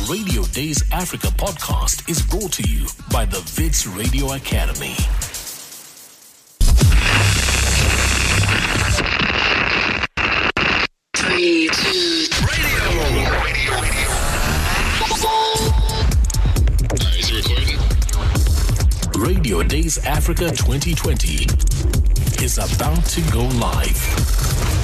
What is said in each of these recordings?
Radio Days Africa podcast is brought to you by the Wits Radio Academy. Three, two, Is it recording? Radio Days Africa 2020 is about to go live.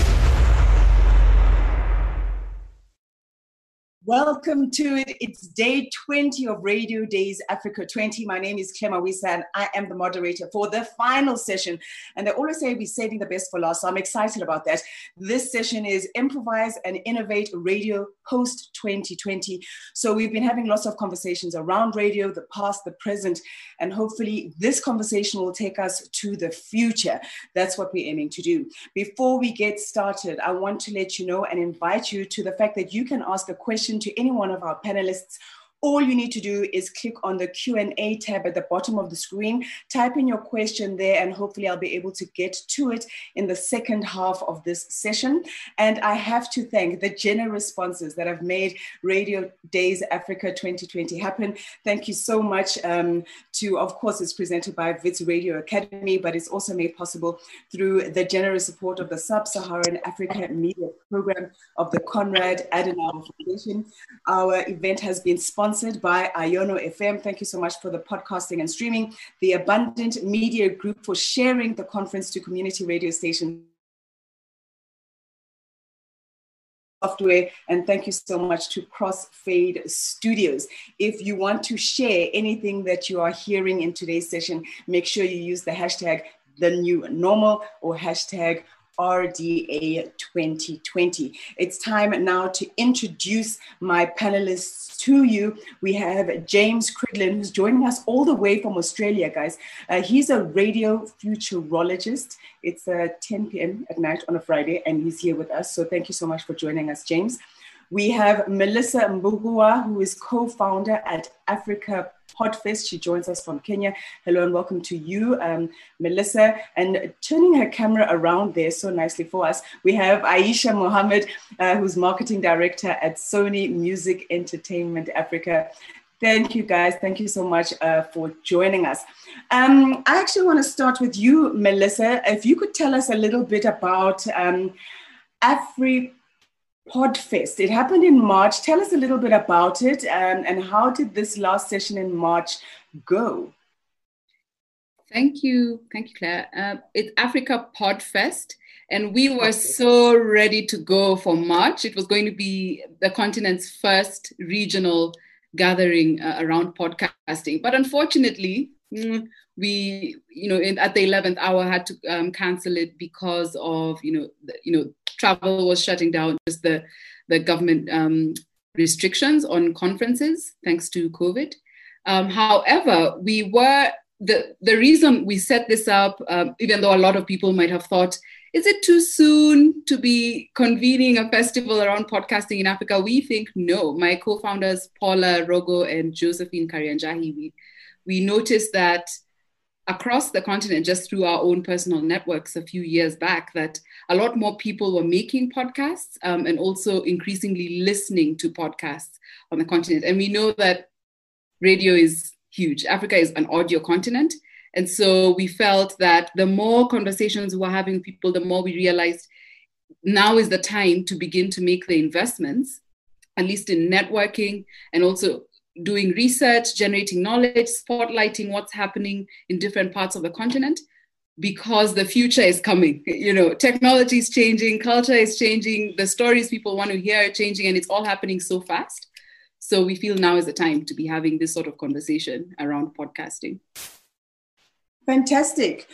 Welcome to it. It's day 20 of Radio Days Africa 20. My name is Clema Wisa and I am the moderator for the final session. And they always say we're saving the best for last, so I'm excited about that. This session is Improvise and Innovate Radio Post 2020. So we've been having lots of conversations around radio, the past, the present, and hopefully this conversation will take us to the future. That's what we're aiming to do. Before we get started, I want to let you know and invite you to the fact that you can ask a question to any one of our panelists. All you need to do is click on the Q&A tab at the bottom of the screen, type in your question there, and hopefully I'll be able to get to it in the second half of this session. And I have to thank the generous sponsors that have made Radio Days Africa 2020 happen. Thank you so much to, of course, it's presented by Wits Radio Academy, but it's also made possible through the generous support of the Sub-Saharan Africa Media Program of the Konrad Adenauer Foundation. Our event has been sponsored by Iono FM. Thank you so much for the podcasting and streaming. The Abundant Media Group for sharing the conference to community radio stations software, and thank you so much to Crossfade Studios. If you want to share anything that you are hearing in today's session, make sure you use the hashtag #TheNewNormal or hashtag RDA 2020. It's time now to introduce my panelists to you. We have James Cridland, who's joining us all the way from Australia, guys. He's a radio futurologist. It's 10 p.m. at night on a Friday, and he's here with us. So thank you so much for joining us, James. We have Melissa Mbugua, who is co-founder at Africa Podfest. She joins us from Kenya. Hello and welcome to you, Melissa. And turning her camera around there so nicely for us, we have Aisha Mohammed, who's marketing director at Sony Music Entertainment Africa. Thank you, guys. Thank you so much for joining us. I actually want to start with you, Melissa. If you could tell us a little bit about Podfest. It happened in March. Tell us a little bit about it and how did this last session in March go? Thank you, Claire. It's Africa Podfest, and we were so ready to go for March. It was going to be the continent's first regional gathering around podcasting. But unfortunately, we, at the 11th hour had to cancel it because of, travel was shutting down, just the government restrictions on conferences, thanks to COVID. However, the reason we set this up, even though a lot of people might have thought, is it too soon to be convening a festival around podcasting in Africa? We think no. My co-founders, Paula Rogo and Josephine Karianjahi, we noticed that across the continent, just through our own personal networks a few years back, that a lot more people were making podcasts and also increasingly listening to podcasts on the continent. And we know that radio is huge. Africa is an audio continent. And so we felt that the more conversations we were having with people, the more we realized now is the time to begin to make the investments, at least in networking and also doing research, generating knowledge, spotlighting what's happening in different parts of the continent, because the future is coming. Technology is changing, culture is changing, the stories people want to hear are changing, and it's all happening so fast. So we feel now is the time to be having this sort of conversation around podcasting. Fantastic.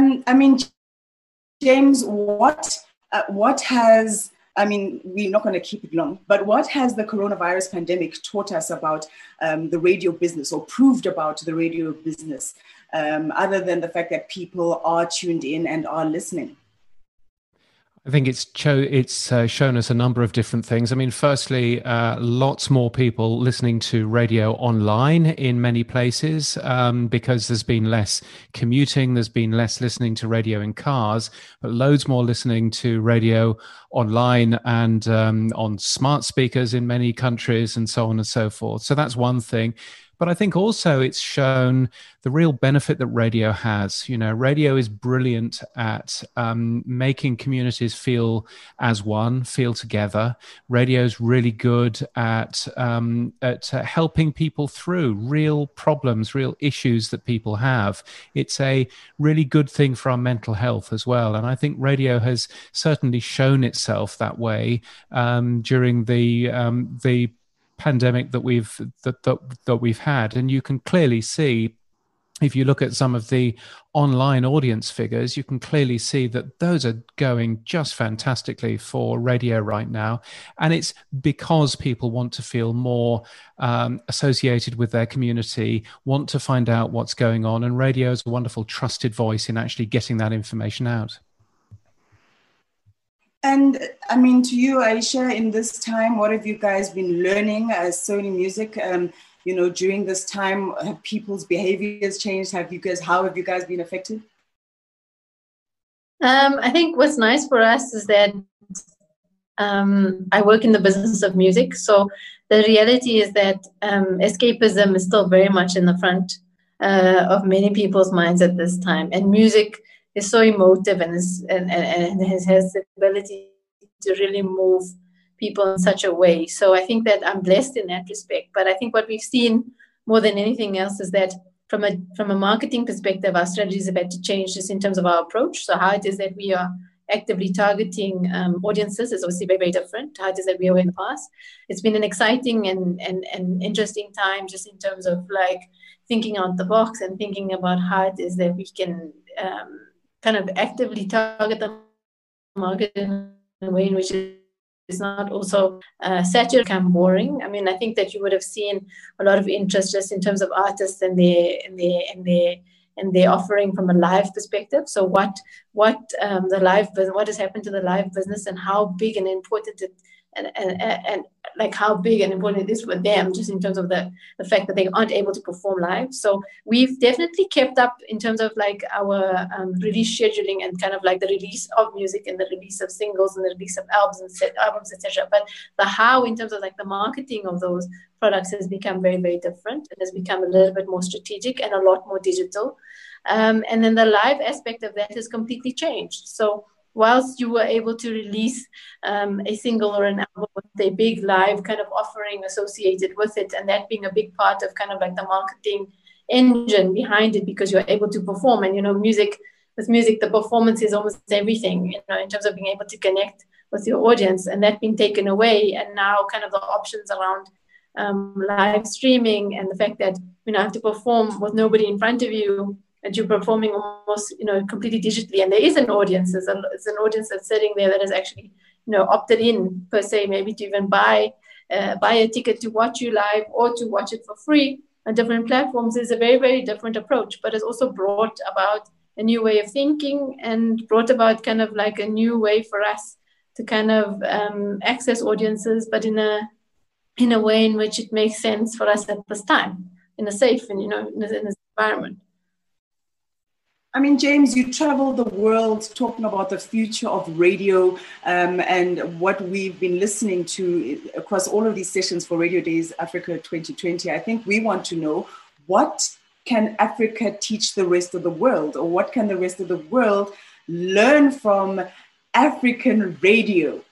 James, what has, we're not going to keep it long, but what has the coronavirus pandemic taught us about the radio business, or proved about the radio business, other than the fact that people are tuned in and are listening? I think it's shown us a number of different things. I mean, firstly, lots more people listening to radio online in many places because there's been less commuting, there's been less listening to radio in cars, but loads more listening to radio online and on smart speakers in many countries and so on and so forth. So that's one thing. But I think also it's shown the real benefit that radio has. You know, radio is brilliant at making communities feel as one, feel together. Radio is really good at helping people through real problems, real issues that people have. It's a really good thing for our mental health as well. And I think radio has certainly shown itself that way during the pandemic that we've had. And you can clearly see, if you look at some of the online audience figures, you can clearly see that those are going just fantastically for radio right now. And it's because people want to feel more associated with their community, want to find out what's going on. And radio is a wonderful trusted voice in actually getting that information out. And I mean, to you, Aisha, in this time, what have you guys been learning as Sony Music? You know, during this time, have people's behaviors changed? How have you guys been affected? I think what's nice for us is that I work in the business of music. So the reality is that escapism is still very much in the front of many people's minds at this time. And music is so emotive and has the ability to really move people in such a way. So I think that I'm blessed in that respect. But I think what we've seen more than anything else is that from a marketing perspective, our strategies have had to change just in terms of our approach. So how it is that we are actively targeting audiences is obviously very, very different to how it is that we were in the past. It's been an exciting and interesting time just in terms of like thinking out the box and thinking about how it is that we can kind of actively target the market in a way in which it's not also saturated, become boring. I mean, I think that you would have seen a lot of interest just in terms of artists and their offering from a live perspective. So what has happened to the live business and how big and important it and like how big and important it is for them, just in terms of the fact that they aren't able to perform live. So we've definitely kept up in terms of like our release scheduling and kind of like the release of music and the release of singles and the release of albums, etc. But the how in terms of like the marketing of those products has become very, very different and has become a little bit more strategic and a lot more digital. And then the live aspect of that has completely changed. So whilst you were able to release a single or an album with a big live kind of offering associated with it, and that being a big part of kind of like the marketing engine behind it, because you're able to perform. And, you know, with music, the performance is almost everything, you know, in terms of being able to connect with your audience, and that being taken away. And now kind of the options around live streaming and the fact that you have to perform with nobody in front of you, and you're performing almost, completely digitally. And there is an audience. It's an audience that's sitting there that has actually, opted in per se, maybe to even buy a ticket to watch you live or to watch it for free on different platforms. Is a very, very different approach, but it's also brought about a new way of thinking and brought about kind of like a new way for us to kind of access audiences, but in a way in which it makes sense for us at this time, in a safe and, in this environment. I mean, James, you travel the world talking about the future of radio and what we've been listening to across all of these sessions for Radio Days Africa 2020. I think we want to know, what can Africa teach the rest of the world, or what can the rest of the world learn from African radio?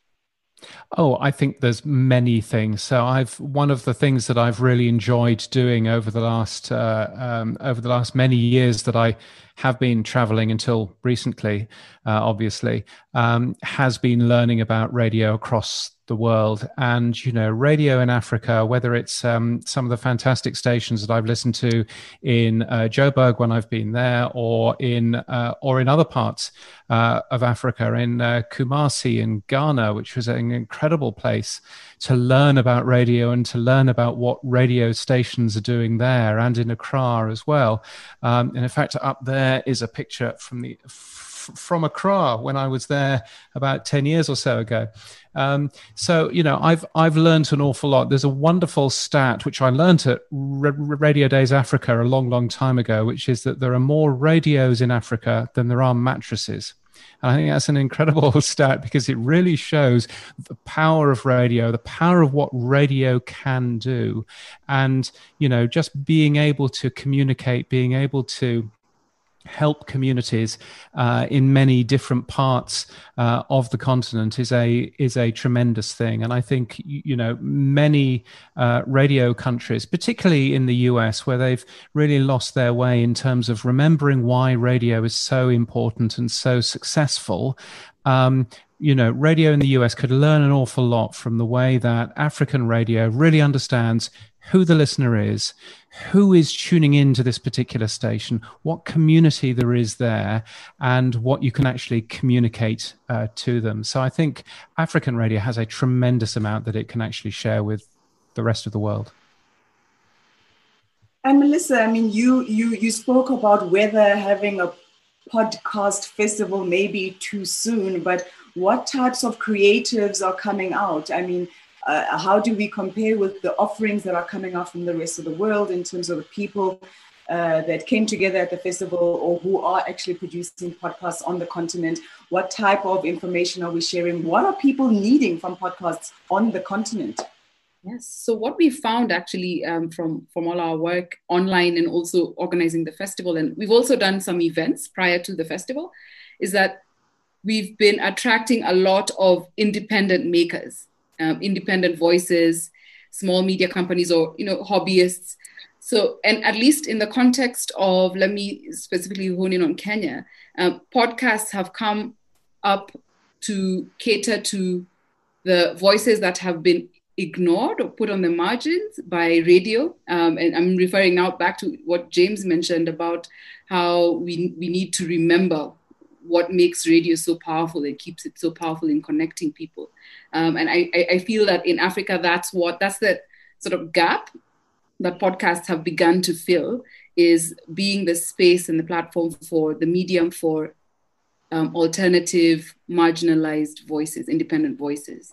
Oh, I think there's many things. So one of the things that I've really enjoyed doing over the last many years that I have been traveling until recently, obviously, has been learning about radio across the world. And, radio in Africa, whether it's some of the fantastic stations that I've listened to in Joburg when I've been there, or in other parts of Africa, in Kumasi in Ghana, which was an incredible place to learn about radio and to learn about what radio stations are doing there, and in Accra as well. And in fact, up there is a picture from Accra when I was there about 10 years or so ago. So, I've learned an awful lot. There's a wonderful stat, which I learned at Radio Days Africa a long, long time ago, which is that there are more radios in Africa than there are mattresses. And I think that's an incredible stat because it really shows the power of radio, the power of what radio can do. And, just being able to communicate, being able to help communities in many different parts of the continent is a tremendous thing. And I think, many radio countries, particularly in the US, where they've really lost their way in terms of remembering why radio is so important and so successful, radio in the US could learn an awful lot from the way that African radio really understands who the listener is, who is tuning into this particular station, what community there is there, and what you can actually communicate to them. So I think African radio has a tremendous amount that it can actually share with the rest of the world. And Melissa, I mean, you spoke about whether having a podcast festival may be too soon, but what types of creatives are coming out? I mean, how do we compare with the offerings that are coming out from the rest of the world in terms of the people that came together at the festival or who are actually producing podcasts on the continent? What type of information are we sharing? What are people needing from podcasts on the continent? Yes. So what we found actually from all our work online and also organizing the festival, and we've also done some events prior to the festival, is that we've been attracting a lot of independent makers. Independent voices, small media companies, or hobbyists. So, and at least in the context of, let me specifically hone in on Kenya, podcasts have come up to cater to the voices that have been ignored or put on the margins by radio. And I'm referring now back to what James mentioned about how we need to remember what makes radio so powerful and keeps it so powerful in connecting people. And I feel that in Africa, that's the sort of gap that podcasts have begun to fill, is being the space and the platform for the medium for alternative, marginalized voices, independent voices.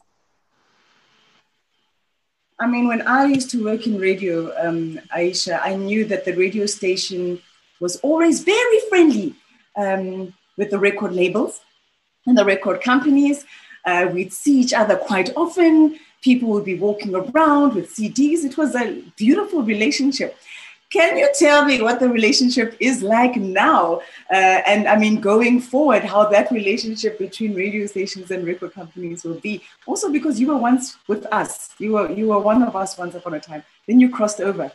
I mean, when I used to work in radio, Aisha, I knew that the radio station was always very friendly with the record labels and the record companies. We'd see each other quite often. People would be walking around with CDs. It was a beautiful relationship. Can you tell me what the relationship is like now? And I mean, going forward, how that relationship between radio stations and record companies will be? Also because you were once with us. You were one of us once upon a time. Then you crossed over.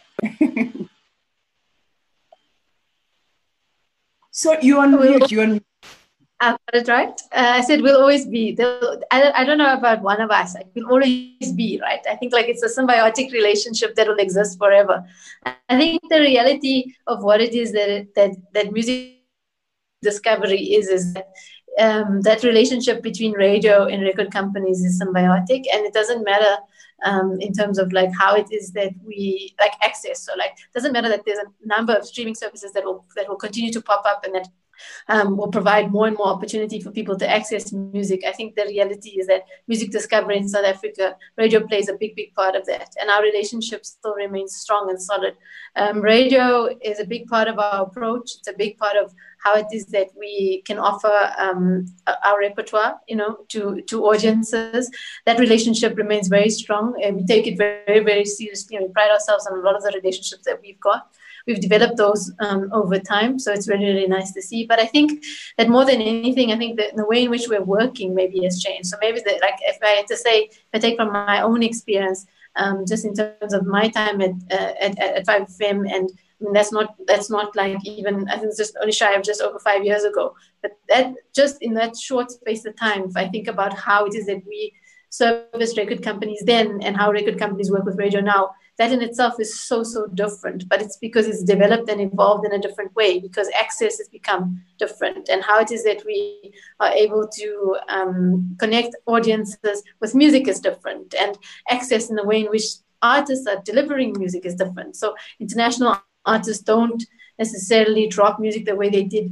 So you're on mute. I've got it right. I said we'll always be. I don't know about one of us. We'll always be, right? I think it's a symbiotic relationship that will exist forever. I think the reality of what it is that music discovery is that that relationship between radio and record companies is symbiotic, and it doesn't matter in terms of how it is that we access. So it doesn't matter that there's a number of streaming services that will continue to pop up and that will provide more and more opportunity for people to access music. I think the reality is that music discovery in South Africa, radio plays a big, big part of that. And our relationship still remains strong and solid. Radio is a big part of our approach. It's a big part of how it is that we can offer our repertoire, to audiences. That relationship remains very strong, and we take it very, very seriously. And we pride ourselves on a lot of the relationships that we've got. We've developed those over time, so it's really, really nice to see. But I think that more than anything, I think that the way in which we're working maybe has changed. So maybe if I had to say, if I take from my own experience, just in terms of my time at 5FM, and I mean, that's not even, I think it's just only shy of just over 5 years ago. But that just in that short space of time, if I think about how it is that we service record companies then and how record companies work with radio now, that in itself is so, so different. But it's because it's developed and evolved in a different way, because access has become different, and how it is that we are able to connect audiences with music is different, and access in the way in which artists are delivering music is different. So international artists don't necessarily drop music the way they did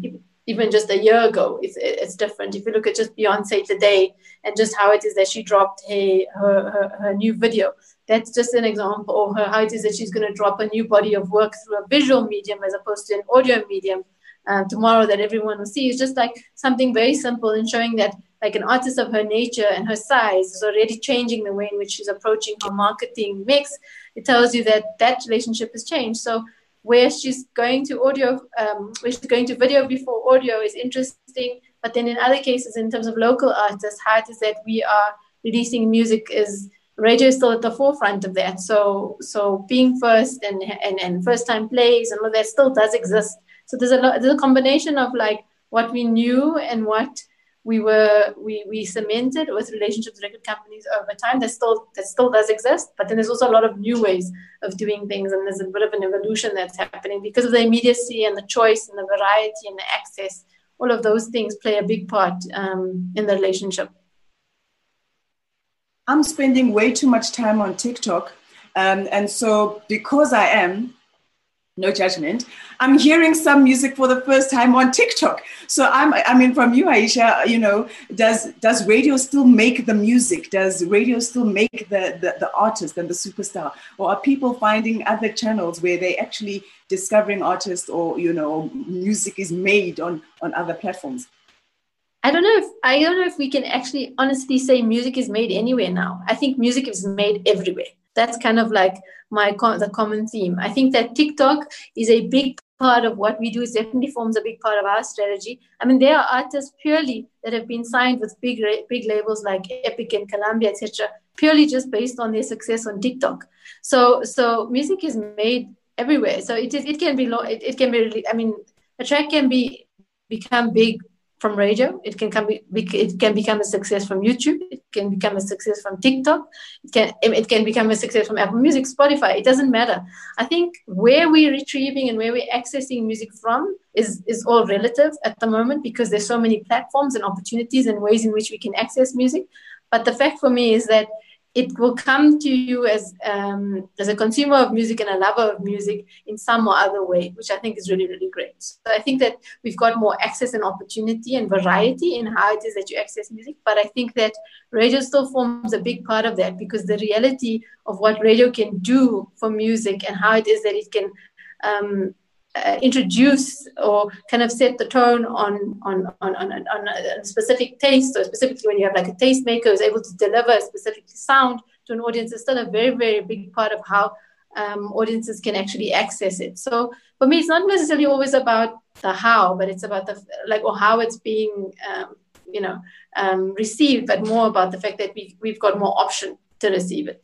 even just a year ago, it's different. If you look at just Beyonce today and just how it is that she dropped her new video, that's just an example of how it is that she's going to drop a new body of work through a visual medium as opposed to an audio medium tomorrow that everyone will see. It's just like something very simple in showing that like an artist of her nature and her size is already changing the way in which she's approaching her marketing mix. It tells you that that relationship has changed. So where she's going to audio, where she's going to video before audio is interesting. But then in other cases, in terms of local artists, how it is that we are releasing music is radio is still at the forefront of that. So being first and first time plays and all that still does exist. So there's a combination of like what we knew and what we cemented with relationships with record companies over time that still does exist. But then there's also a lot of new ways of doing things, and there's a bit of an evolution that's happening because of the immediacy and the choice and the variety and the access. All of those things play a big part in the relationship. I'm spending way too much time on TikTok. And so because I am, no judgment, I'm hearing some music for the first time on TikTok. So I mean, from you, Aisha, you know, does radio still make the music? Does radio still make the artist and the superstar? Or are people finding other channels where they actually discovering artists or, you know, music is made on other platforms? I don't know if we can actually honestly say music is made anywhere now. I think music is made everywhere. That's kind of like the common theme. I think that TikTok is a big part of what we do. It definitely forms a big part of our strategy. I mean, there are artists purely that have been signed with big labels like Epic and Columbia, etc., purely just based on their success on TikTok. So music is made everywhere. So it can be really, I mean, a track can become big from radio. It can become a success from YouTube. It can become a success from TikTok. It can become a success from Apple Music, Spotify. It doesn't matter. I think where we're retrieving and where we're accessing music from is all relative at the moment because there's so many platforms and opportunities and ways in which we can access music. But the fact for me is that it will come to you as a consumer of music and a lover of music in some or other way, which I think is really, really great. So I think that we've got more access and opportunity and variety in how it is that you access music. But I think that radio still forms a big part of that because the reality of what radio can do for music and how it is that it can introduce or kind of set the tone on a specific taste, or specifically when you have like a tastemaker who's able to deliver a specific sound to an audience, is still a very, very big part of how audiences can actually access it. So for me, it's not necessarily always about the how, but it's about or how it's being received, but more about the fact that we've got more option to receive it.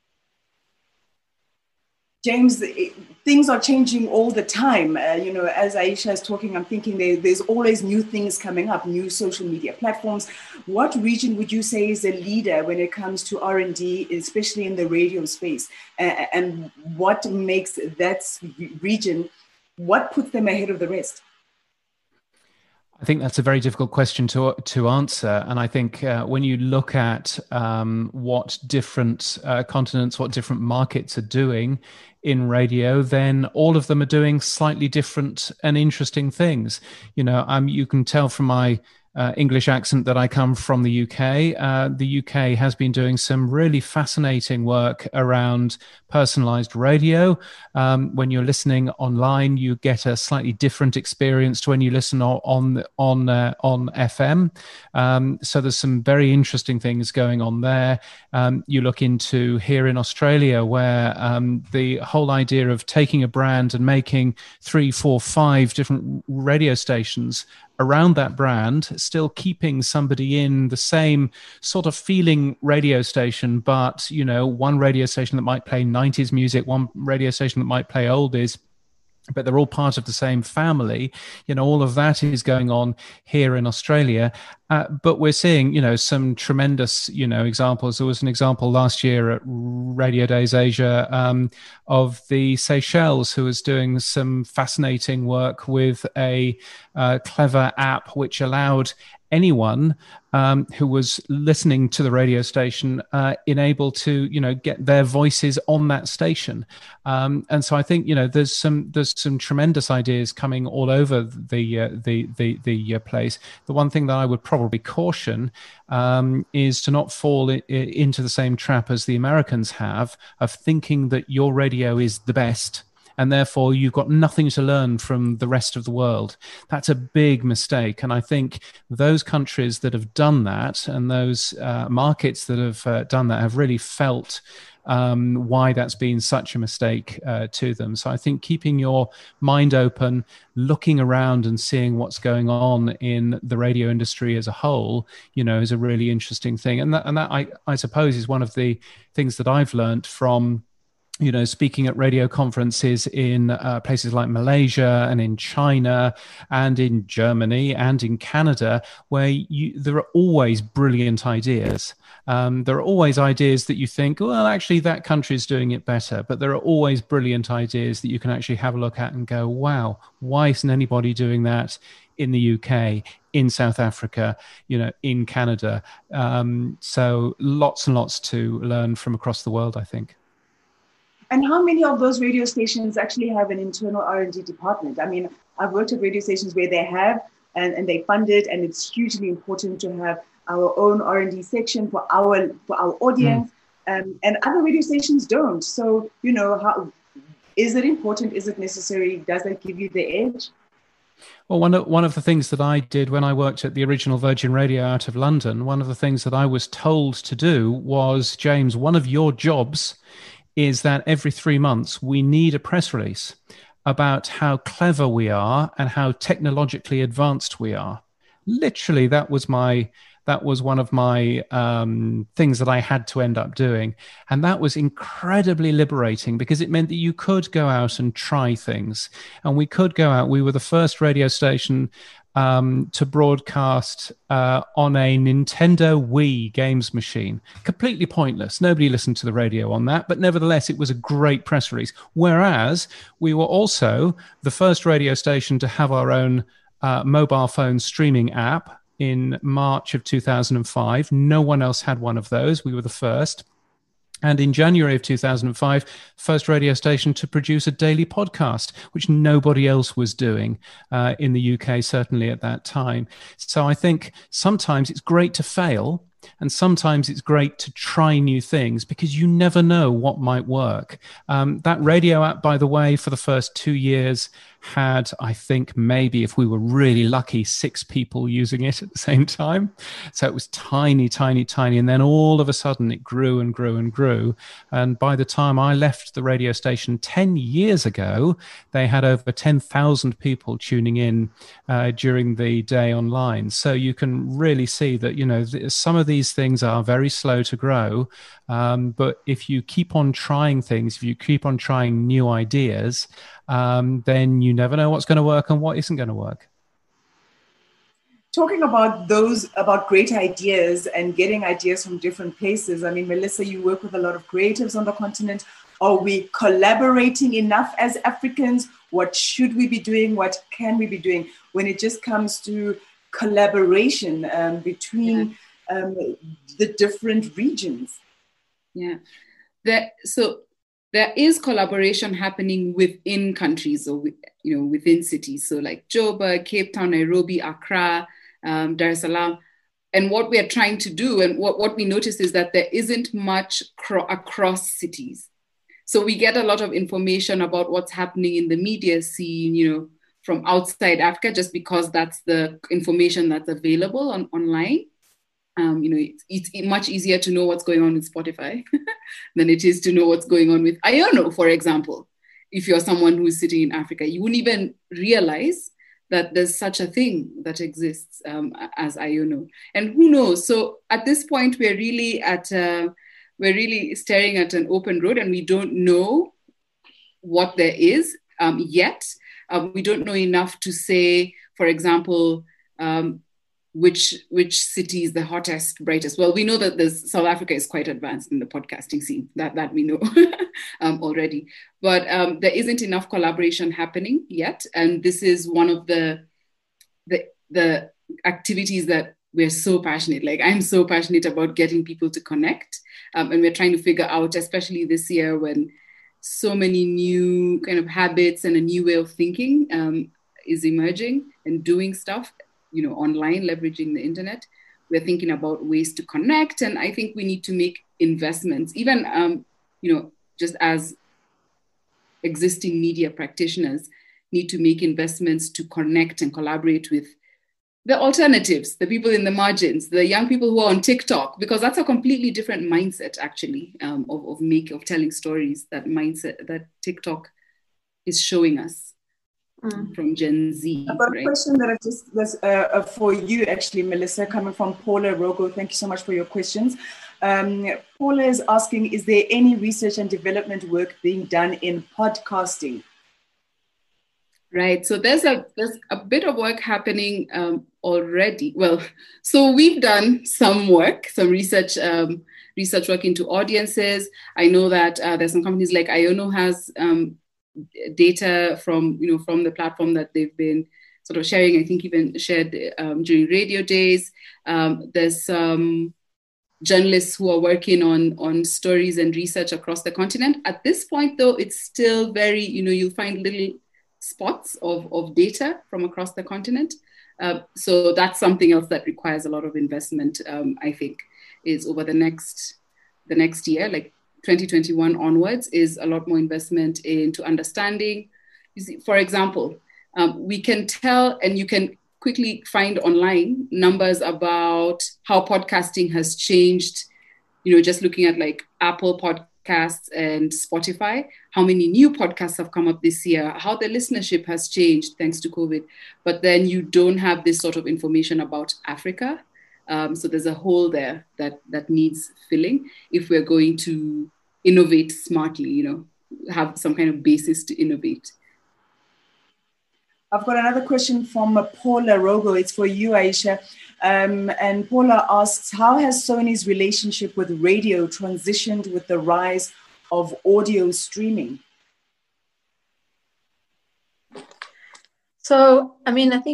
James, things are changing all the time. As Aisha is talking, I'm thinking there's always new things coming up, new social media platforms. What region would you say is a leader when it comes to R&D, especially in the radio space? And what makes that region, what puts them ahead of the rest? I think that's a very difficult question to answer. And I think when you look at what different continents, what different markets are doing in radio, then all of them are doing slightly different and interesting things. You can tell from my English accent that I come from the UK. The UK has been doing some really fascinating work around personalized radio. When you're listening online, you get a slightly different experience to when you listen on FM. So there's some very interesting things going on there. You look into here in Australia, where the whole idea of taking a brand and making 3, 4, 5 different radio stations around that brand, still keeping somebody in the same sort of feeling radio station, but, one radio station that might play 90s music, one radio station that might play oldies, but they're all part of the same family. All of that is going on here in Australia. But we're seeing, some tremendous, examples. There was an example last year at Radio Days Asia of the Seychelles, who was doing some fascinating work with a clever app which allowed anyone who was listening to the radio station enabled to, get their voices on that station. And so I think, there's some tremendous ideas coming all over the place. The one thing that I would probably caution is to not fall into the same trap as the Americans have of thinking that your radio is the best, and therefore you've got nothing to learn from the rest of the world. That's a big mistake. And I think those countries that have done that, and those markets that have done that, have really felt why that's been such a mistake to them. So I think keeping your mind open, looking around and seeing what's going on in the radio industry as a whole, is a really interesting thing. And that I suppose is one of the things that I've learned from speaking at radio conferences in places like Malaysia and in China and in Germany and in Canada, where there are always brilliant ideas. There are always ideas that you think, well, actually, that country is doing it better. But there are always brilliant ideas that you can actually have a look at and go, wow, why isn't anybody doing that in the UK, in South Africa, in Canada? So lots and lots to learn from across the world, I think. And how many of those radio stations actually have an internal R&D department? I mean, I've worked at radio stations where they have, and they fund it, and it's hugely important to have our own R&D section for our audience, and other radio stations don't. So, how is it important? Is it necessary? Does that give you the edge? Well, one of the things that I did when I worked at the original Virgin Radio out of London, one of the things that I was told to do was, James, one of your jobs is that every 3 months we need a press release about how clever we are and how technologically advanced we are. Literally, that was one of my things that I had to end up doing. And that was incredibly liberating because it meant that you could go out and try things. And we could go out. We were the first radio station to broadcast on a Nintendo Wii games machine. Completely pointless. Nobody listened to the radio on that, but nevertheless, it was a great press release. Whereas we were also the first radio station to have our own mobile phone streaming app in March of 2005. No one else had one of those. We were the first. And in January of 2005, first radio station to produce a daily podcast, which nobody else was doing in the UK, certainly at that time. So I think sometimes it's great to fail, and sometimes it's great to try new things because you never know what might work. That radio app, by the way, for the first 2 years had, I think, maybe if we were really lucky, 6 people using it at the same time. So it was tiny, tiny, tiny. And then all of a sudden it grew and grew and grew. And by the time I left the radio station 10 years ago, they had over 10,000 people tuning in during the day online. So you can really see that, some of these things are very slow to grow. But if you keep on trying things, if you keep on trying new ideas, then you never know what's going to work and what isn't going to work. Talking about great ideas and getting ideas from different places. I mean, Melissa, you work with a lot of creatives on the continent. Are we collaborating enough as Africans? What should we be doing? What can we be doing when it just comes to collaboration between the different regions? Yeah. There is collaboration happening within countries or within cities. So like Joburg, Cape Town, Nairobi, Accra, Dar es Salaam. And what we are trying to do and what we notice is that there isn't much across cities. So we get a lot of information about what's happening in the media scene, from outside Africa, just because that's the information that's available online. It's much easier to know what's going on with Spotify than it is to know what's going on with Iono, for example. If you're someone who's sitting in Africa, you wouldn't even realize that there's such a thing that exists as Iono. And who knows? So at this point, we're really staring at an open road, and we don't know what there is yet. We don't know enough to say, for example, which city is the hottest, brightest. Well, we know that South Africa is quite advanced in the podcasting scene. That we know already. But there isn't enough collaboration happening yet, and this is one of the activities that we're so passionate. Like, I'm so passionate about getting people to connect. And we're trying to figure out, especially this year when so many new kind of habits and a new way of thinking is emerging and doing stuff, online, leveraging the internet. We're thinking about ways to connect. And I think we need to make investments, even, just as existing media practitioners need to make investments to connect and collaborate with the alternatives, the people in the margins, the young people who are on TikTok, because that's a completely different mindset, actually, of telling stories. That mindset that TikTok is showing us from Gen Z. I've got a question that was for you, actually, Melissa, coming from Paula Rogo. Thank you so much for your questions. Paula is asking, is there any research and development work being done in podcasting? Right. So there's a bit of work happening already. Well, so we've done some research work into audiences. I know that there's some companies like Iono has data from the platform that they've been sort of sharing. I think even shared during Radio Days. There's some journalists who are working on stories and research across the continent. At this point, though, it's still very, you'll find little spots of data from across the continent. So that's something else that requires a lot of investment, I think, is over the next year, like 2021 onwards, is a lot more investment into understanding. You see, for example, we can tell, and you can quickly find online numbers about how podcasting has changed, just looking at like Apple Podcasts and Spotify, how many new podcasts have come up this year, how the listenership has changed thanks to COVID. But then you don't have this sort of information about Africa. So there's a hole there that needs filling if we're going to innovate smartly, have some kind of basis to innovate. I've got another question from Paula Rogo. It's for you, Aisha. And Paula asks, how has Sony's relationship with radio transitioned with the rise of audio streaming? So, I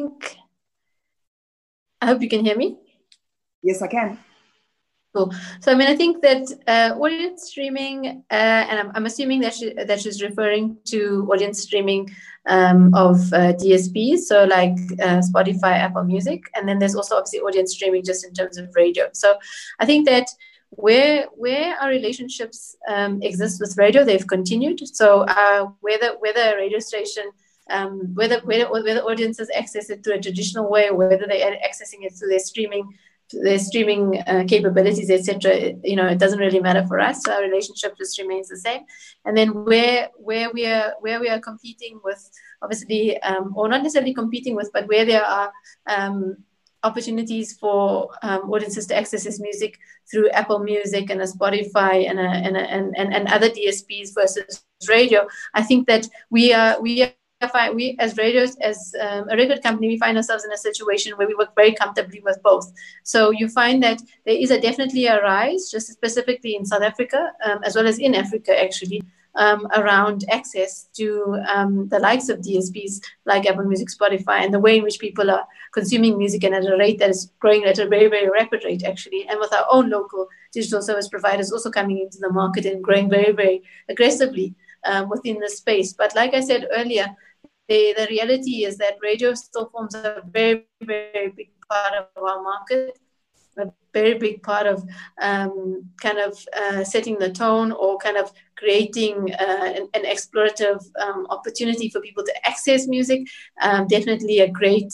hope you can hear me. Yes, I can. Cool. So, I think that audience streaming, and I'm assuming that she's referring to audience streaming of DSPs, so like Spotify, Apple Music, and then there's also obviously audience streaming just in terms of radio. So, I think that where our relationships exist with radio, they've continued. So, whether a radio station, whether audiences access it through a traditional way, or whether they're accessing it through their streaming capabilities, etc. It doesn't really matter for us. Our relationship just remains the same. And then where we are competing with, obviously, or not necessarily competing with, but where there are opportunities for audiences to access this music through Apple Music and a Spotify and other DSPs versus radio, I think that we as radios, as a record company, we find ourselves in a situation where we work very comfortably with both. So you find that there is definitely a rise, just specifically in South Africa, as well as in Africa, actually, around access to the likes of DSPs like Apple Music, Spotify, and the way in which people are consuming music and at a rate that is growing at a very, very rapid rate, actually, and with our own local digital service providers also coming into the market and growing very, very aggressively within the space. But like I said earlier, the reality is that radio still forms a very, very big part of our market, a very big part of setting the tone or kind of creating an explorative opportunity for people to access music. Definitely a great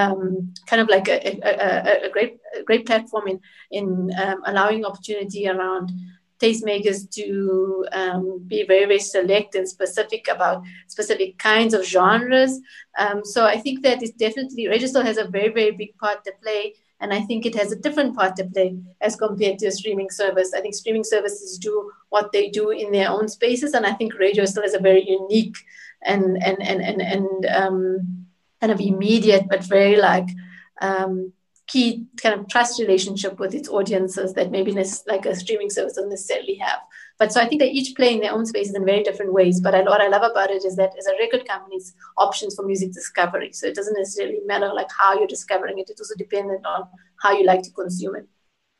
a great platform in allowing opportunity around tastemakers to be very, very select and specific about specific kinds of genres. So I think that it's definitely, radio still has a very, very big part to play. And I think it has a different part to play as compared to a streaming service. I think streaming services do what they do in their own spaces. And I think radio still has a very unique and kind of immediate, but very key kind of trust relationship with its audiences that maybe like a streaming service doesn't necessarily have. But so I think they each play in their own spaces in very different ways. But what I love about it is that as a record company, it's options for music discovery. So it doesn't necessarily matter like how you're discovering it. It's also dependent on how you like to consume it.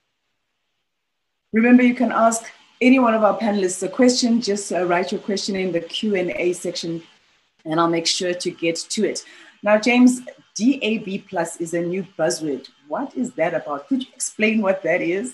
Remember, you can ask any one of our panelists a question. Just write your question in the Q&A section, and I'll make sure to get to it. Now, James, DAB Plus is a new buzzword. What is that about? Could you explain what that is?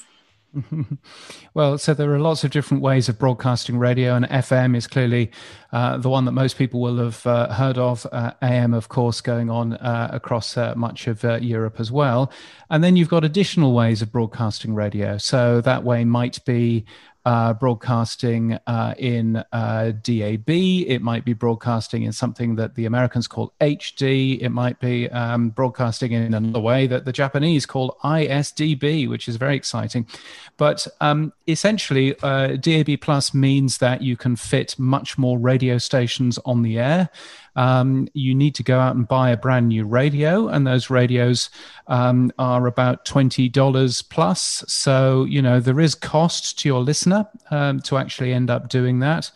Well, so there are lots of different ways of broadcasting radio, and FM is clearly the one that most people will have heard of. AM, of course, going on across much of Europe as well. And then you've got additional ways of broadcasting radio. So that way might be broadcasting in DAB. It might be broadcasting in something that the Americans call HD. It might be broadcasting in another way that the Japanese call ISDB, which is very exciting. But essentially, DAB Plus means that you can fit much more radio stations on the air. You need to go out and buy a brand new radio, and those radios are about $20 plus. So, you know, there is cost to your listener to actually end up doing that.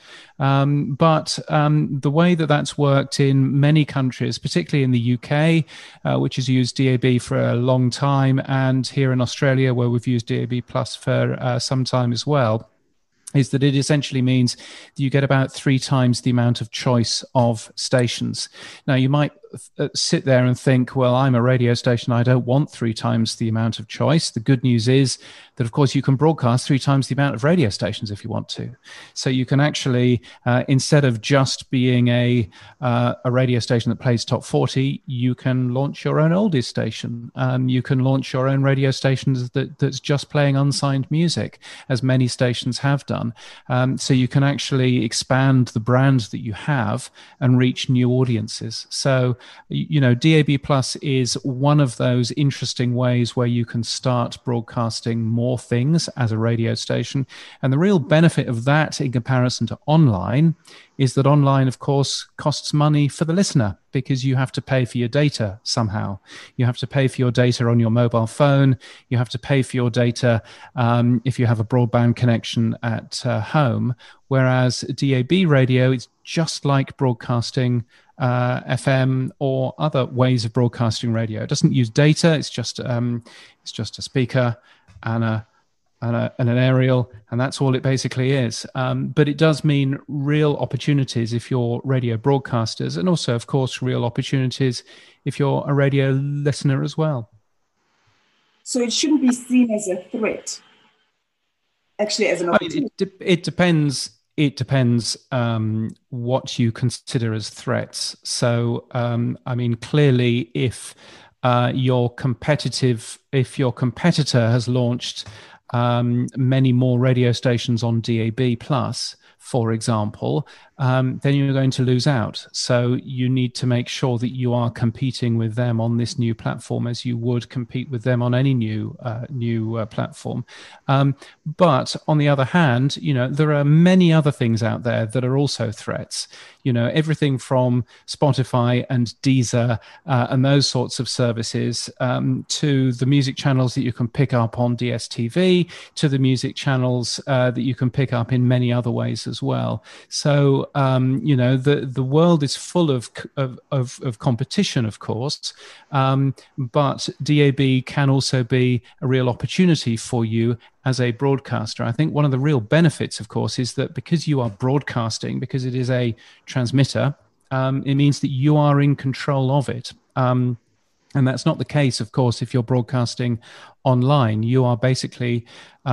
But the way that that's worked in many countries, particularly in the UK, which has used DAB for a long time, and here in Australia, where we've used DAB Plus for some time as well, is that it essentially means that you get about 3 times the amount of choice of stations. Now, you might sit there and think, well, I'm a radio station, I don't want 3 times the amount of choice. The good news is that, of course, you can broadcast 3 times the amount of radio stations if you want to. So you can actually, instead of just being a radio station that plays top 40, you can launch your own oldies station. You can launch your own radio stations that's just playing unsigned music, as many stations have done. So you can actually expand the brand that you have and reach new audiences. So, you know, DAB Plus is one of those interesting ways where you can start broadcasting more things as a radio station. And the real benefit of that in comparison to online is that online, of course, costs money for the listener, because you have to pay for your data somehow. You have to pay for your data on your mobile phone. You have to pay for your data if you have a broadband connection at home. Whereas DAB radio is just like broadcasting FM or other ways of broadcasting radio. It doesn't use data. It's just a speaker and an aerial, and that's all it basically is. But it does mean real opportunities if you're radio broadcasters, and also, of course, real opportunities if you're a radio listener as well. So it shouldn't be seen as a threat, actually, as an opportunity. It depends. It depends what you consider as threats. So, I mean, clearly, if your competitor has launched many more radio stations on DAB Plus, for example, then you're going to lose out. So you need to make sure that you are competing with them on this new platform as you would compete with them on any new platform. But on the other hand, you know, there are many other things out there that are also threats. You know, everything from Spotify and Deezer and those sorts of services to the music channels that you can pick up on DSTV, to the music channels that you can pick up in many other ways as well. So, you know, the world is full of competition, of course, but DAB can also be a real opportunity for you as a broadcaster. I think one of the real benefits, of course, is that because you are broadcasting, because it is a transmitter, it means that you are in control of it. And that's not the case, of course, if you're broadcasting online. You are basically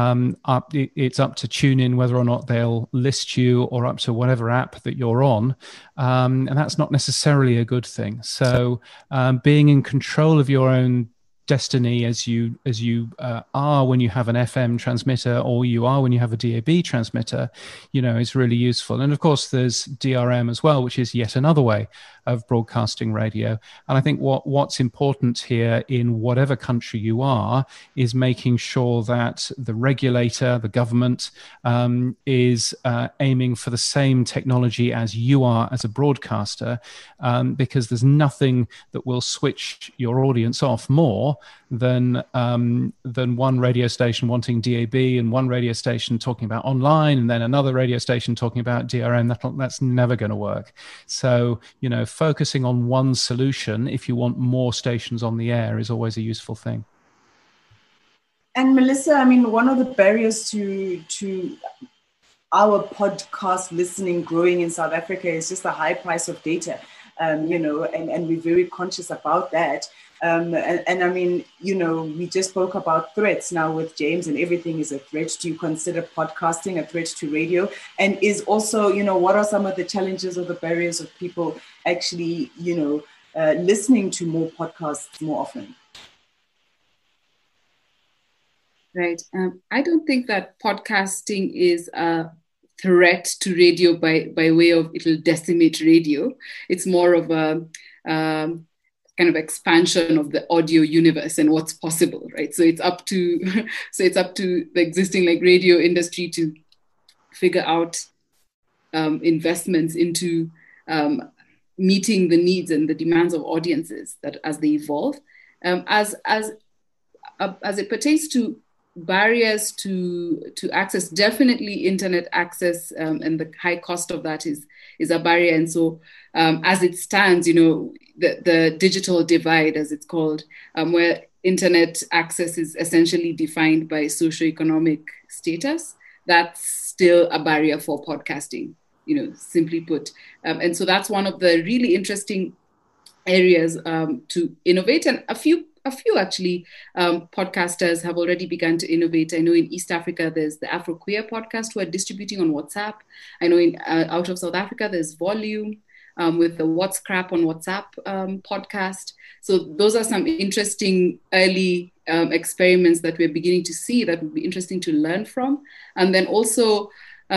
it's up to TuneIn whether or not they'll list you, or up to whatever app that you're on. And that's not necessarily a good thing. So being in control of your own destiny as you are when you have an FM transmitter, or you are when you have a DAB transmitter, you know, is really useful. And of course there's DRM as well, which is yet another way of broadcasting radio. And I think what's important here in whatever country you are is making sure that the regulator, the government, is aiming for the same technology as you are as a broadcaster, because there's nothing that will switch your audience off more than one radio station wanting DAB and one radio station talking about online and then another radio station talking about DRM. That's never going to work. So, focusing on one solution if you want more stations on the air is always a useful thing. And Melissa, I mean, one of the barriers to our podcast listening growing in South Africa is just the high price of data, and we're very conscious about that. And I mean, we just spoke about threats now with James, and everything is a threat. Do you consider podcasting a threat to radio? And is also, what are some of the challenges or the barriers of people actually, listening to more podcasts more often? Right. I don't think that podcasting is a threat to radio by way of it'll decimate radio. It's more of a kind of expansion of the audio universe and what's possible, right? So it's up to the existing radio industry to figure out investments into meeting the needs and the demands of audiences that as they evolve. As it pertains to barriers to access, definitely internet access and the high cost of that is a barrier. And so as it stands, the digital divide, as it's called, where internet access is essentially defined by socioeconomic status, that's still a barrier for podcasting, simply put. And so that's one of the really interesting areas to innovate. And a few actually podcasters have already begun to innovate. I know in East Africa, there's the Afroqueer podcast who are distributing on WhatsApp. I know out of South Africa, there's Volume with the What's Crap on WhatsApp podcast. So those are some interesting early experiments that we're beginning to see that would be interesting to learn from. And then also,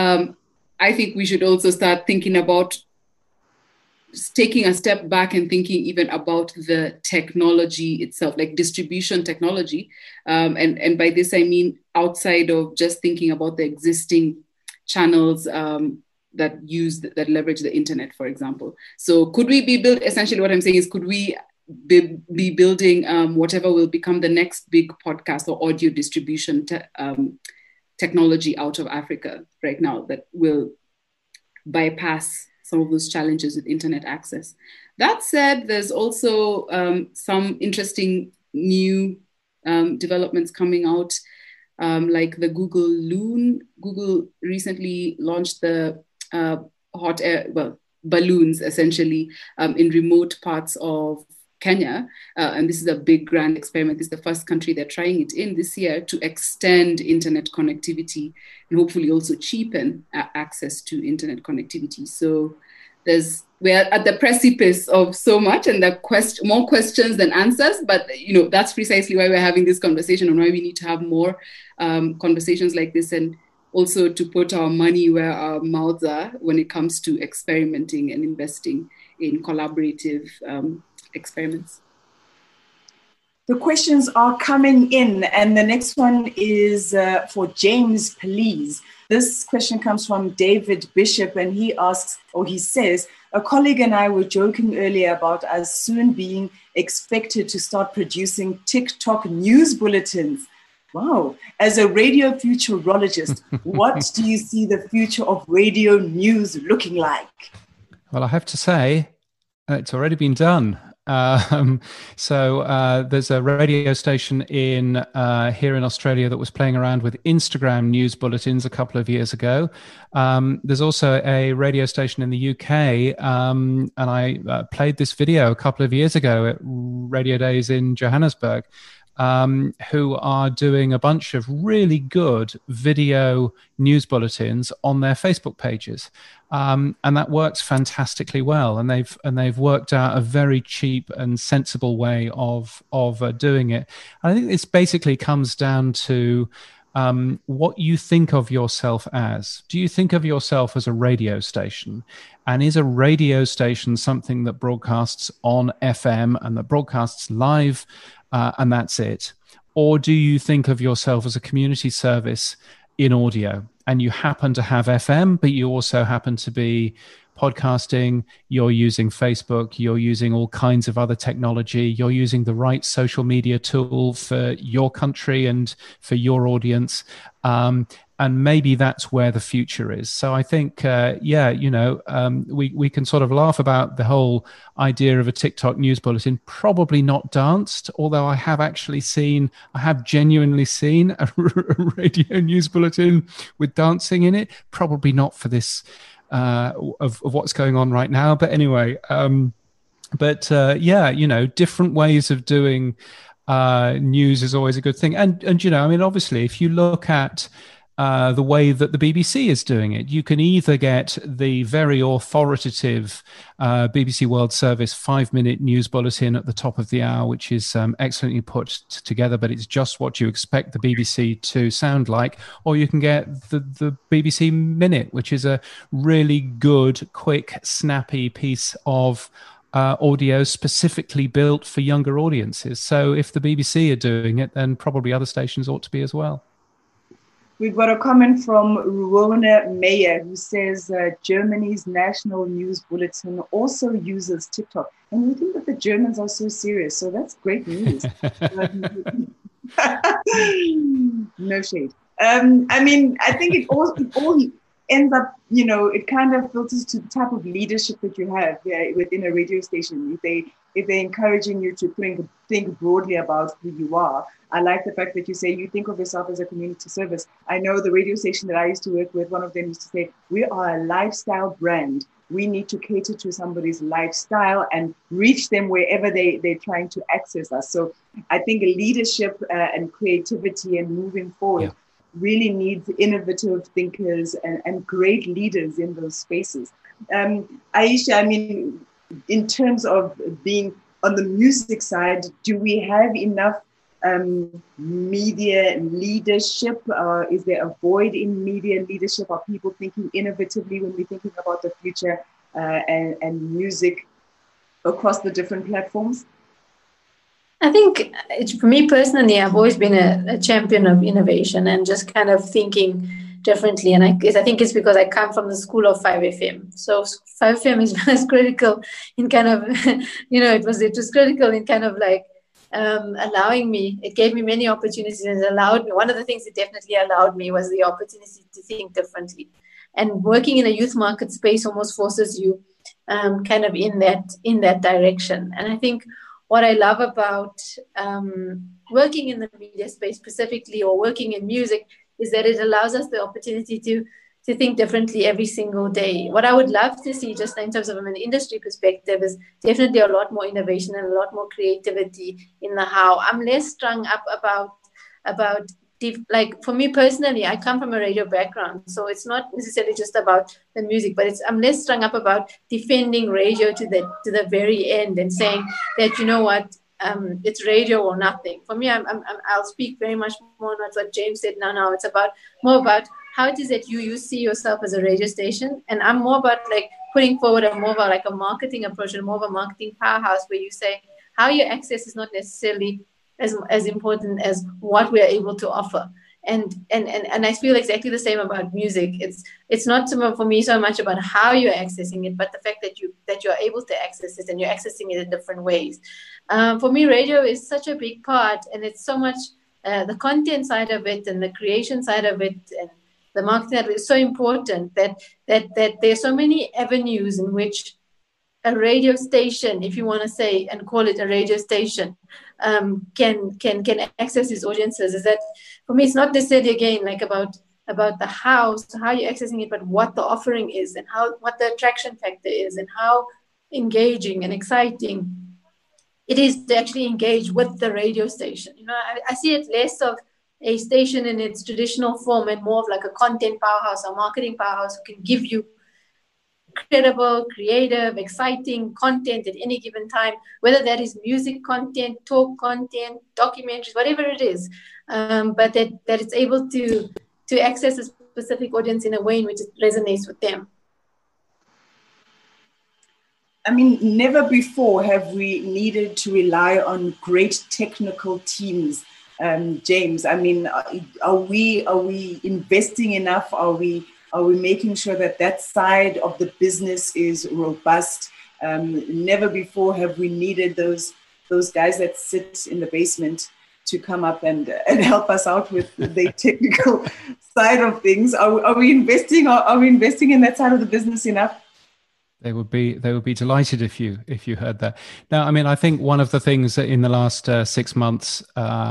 I think we should also start thinking about taking a step back and thinking even about the technology itself, like distribution technology. And by this, I mean outside of just thinking about the existing channels that leverage the internet, for example. So could we be essentially what I'm saying is, could we be building whatever will become the next big podcast or audio distribution technology out of Africa right now that will bypass some of those challenges with internet access. That said, there's also some interesting new developments coming out, like the Google Loon. Google recently launched the hot air, balloons essentially in remote parts of Kenya. And this is a big grand experiment. This is the first country they're trying it in this year to extend internet connectivity and hopefully also cheapen access to internet connectivity. So we're at the precipice of so much, and there are more questions than answers, but that's precisely why we're having this conversation and why we need to have more conversations like this, and also to put our money where our mouths are when it comes to experimenting and investing in collaborative experiments. The questions are coming in, and the next one is for James, please. This question comes from David Bishop, and he says, a colleague and I were joking earlier about us soon being expected to start producing TikTok news bulletins. Wow. As a radio futurologist, what do you see the future of radio news looking like? Well, I have to say, it's already been done. So there's a radio station here in Australia that was playing around with Instagram news bulletins a couple of years ago. There's also a radio station in the UK, and I played this video a couple of years ago at Radio Days in Johannesburg, who are doing a bunch of really good video news bulletins on their Facebook pages. And that works fantastically well. And they've worked out a very cheap and sensible way of doing it. I think this basically comes down to what you think of yourself as. Do you think of yourself as a radio station? And is a radio station something that broadcasts on FM and that broadcasts live and that's it? Or do you think of yourself as a community service in audio, and you happen to have FM, but you also happen to be podcasting, you're using Facebook, you're using all kinds of other technology, you're using the right social media tool for your country and for your audience. And maybe that's where the future is. So I think, we can sort of laugh about the whole idea of a TikTok news bulletin, probably not danced, although I have genuinely seen a radio news bulletin with dancing in it, probably not for this of what's going on right now. But anyway, different ways of doing news is always a good thing. And obviously, if you look at the way that the BBC is doing it, you can either get the very authoritative BBC World Service 5-minute news bulletin at the top of the hour, which is excellently put together, but it's just what you expect the BBC to sound like, or you can get the BBC Minute, which is a really good, quick, snappy piece of audio specifically built for younger audiences. So if the BBC are doing it, then probably other stations ought to be as well. We've got a comment from Ruona Meyer, who says Germany's national news bulletin also uses TikTok. And we think that the Germans are so serious, so that's great news. No shade. I think it all ends up, it kind of filters to the type of leadership that you have within a radio station. If they're encouraging you to think broadly about who you are. I like the fact that you say you think of yourself as a community service. I know the radio station that I used to work with, one of them used to say, we are a lifestyle brand. We need to cater to somebody's lifestyle and reach them wherever they're trying to access us. So I think leadership and creativity and moving forward really needs innovative thinkers and great leaders in those spaces. Aisha, in terms of being on the music side, do we have enough media leadership? Is there a void in media leadership? Are people thinking innovatively when we're thinking about the future and music across the different platforms? I think for me personally, I've always been a champion of innovation and just kind of thinking differently. And I think it's because I come from the school of 5FM. So 5FM is critical in kind of, it was critical in kind of like allowing me, it gave me many opportunities and allowed me. One of the things it definitely allowed me was the opportunity to think differently. And working in a youth market space almost forces you kind of in that direction. And I think what I love about working in the media space specifically, or working in music, is that it allows us the opportunity to think differently every single day. What I would love to see, just in terms of an industry perspective, is definitely a lot more innovation and a lot more creativity in the how. I'm less strung up about like, for me personally, I come from a radio background, so it's not necessarily just about the music, but I'm less strung up about defending radio to the very end and saying that, you know what, it's radio or nothing. For me, I'll speak very much more about what James said now. It's more about how it is that you see yourself as a radio station, and I'm more about like putting forward a marketing approach and more of a marketing powerhouse, where you say how you access is not necessarily as important as what we are able to offer. And I feel exactly the same about music. It's not for me so much about how you're accessing it, but the fact that you're able to access it and you're accessing it in different ways. For me, radio is such a big part, and it's so much the content side of it and the creation side of it and the marketing side of it is so important that there's so many avenues in which a radio station, if you want to say and call it a radio station, can access its audiences. Is that for me? It's not necessarily again like about the how you're accessing it, but what the offering is and what the attraction factor is and how engaging and exciting it is to actually engage with the radio station. I see it less of a station in its traditional form and more of like a content powerhouse or marketing powerhouse who can give you credible, creative, exciting content at any given time, whether that is music content, talk content, documentaries, whatever it is. but that it's able to access a specific audience in a way in which it resonates with them. I mean, never before have we needed to rely on great technical teams, James. I mean, are we investing enough? Are we making sure that side of the business is robust? Never before have we needed those guys that sit in the basement to come up and help us out with the technical side of things. Are we investing? Are we investing in that side of the business enough? They would be delighted if you heard that. Now, I mean, I think one of the things that in the last 6 months,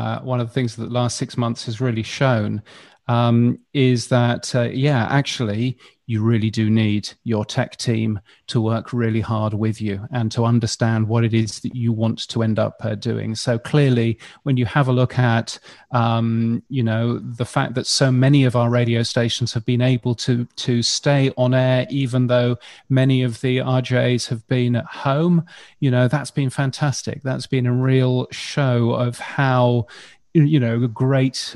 has really shown is that actually you really do need your tech team to work really hard with you and to understand what it is that you want to end up doing. So clearly, when you have a look at, the fact that so many of our radio stations have been able to stay on air, even though many of the RJs have been at home, that's been fantastic. That's been a real show of how, great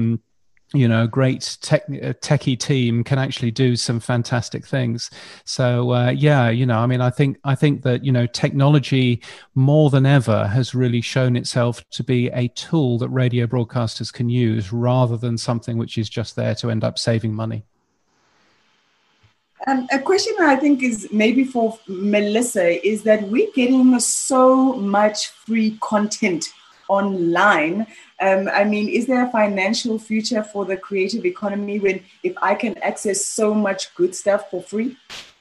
techie team can actually do some fantastic things. So I think that technology more than ever has really shown itself to be a tool that radio broadcasters can use rather than something which is just there to end up saving money. A question I think is maybe for Melissa is that we're getting so much free content online. I mean, is there a financial future for the creative economy if I can access so much good stuff for free?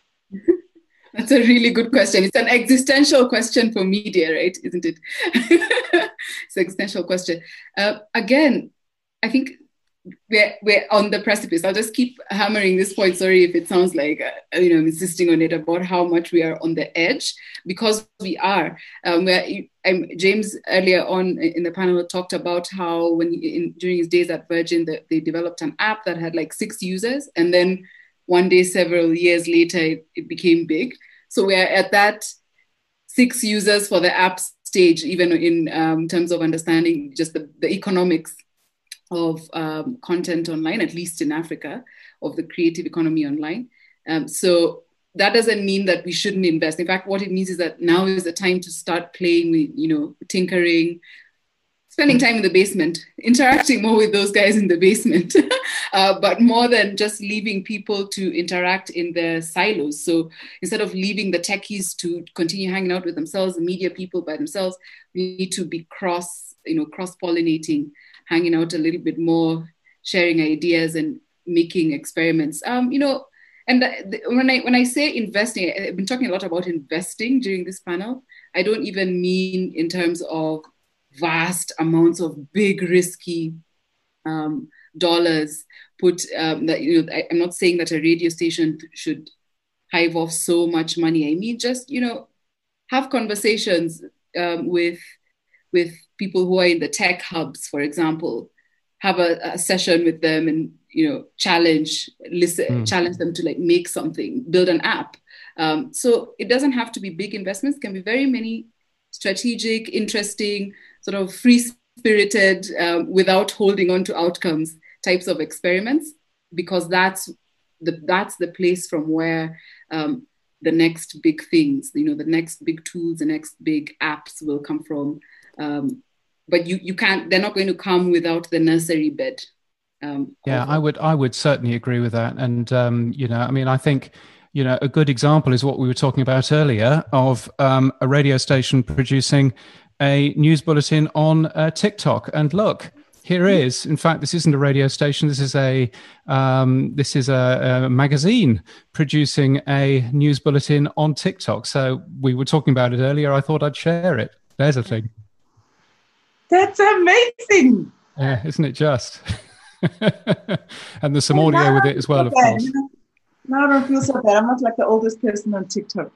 That's a really good question. It's an existential question for media, right? Isn't it? It's an existential question. Again, I think we're on the precipice. I'll just keep hammering this point. Sorry if it sounds like I'm insisting on it, about how much we are on the edge, because we are. James earlier on in the panel talked about how during his days at Virgin, they developed an app that had like 6 users, and then one day, several years later, it became big. So we're at that 6 users for the app stage, even in terms of understanding just the economics of content online, at least in Africa, of the creative economy online. So that doesn't mean that we shouldn't invest. In fact, what it means is that now is the time to start playing with, tinkering, spending time in the basement, interacting more with those guys in the basement, but more than just leaving people to interact in their silos. So instead of leaving the techies to continue hanging out with themselves, the media people by themselves, we need to be cross-pollinating, hanging out a little bit more, sharing ideas and making experiments. And when I say investing, I've been talking a lot about investing during this panel. I don't even mean in terms of vast amounts of big, risky dollars put. I'm not saying that a radio station should hive off so much money. I mean, just have conversations with people who are in the tech hubs, for example, have a session with them and, challenge them to make something, build an app. So it doesn't have to be big investments. It can be very many strategic, interesting, sort of free-spirited, without holding on to outcomes types of experiments, because that's the place from where the next big things, the next big tools, the next big apps will come from. But you can't, they're not going to come without the nursery bed. I would certainly agree with that. And, I think, a good example is what we were talking about earlier of a radio station producing a news bulletin on TikTok. And look, here is, in fact, this isn't a radio station. This is a magazine producing a news bulletin on TikTok. So we were talking about it earlier. I thought I'd share it. There's a thing. That's amazing. Yeah, isn't it just? And there's some audio with it as well, of course. Now I don't feel so bad. I'm not like the oldest person on TikTok.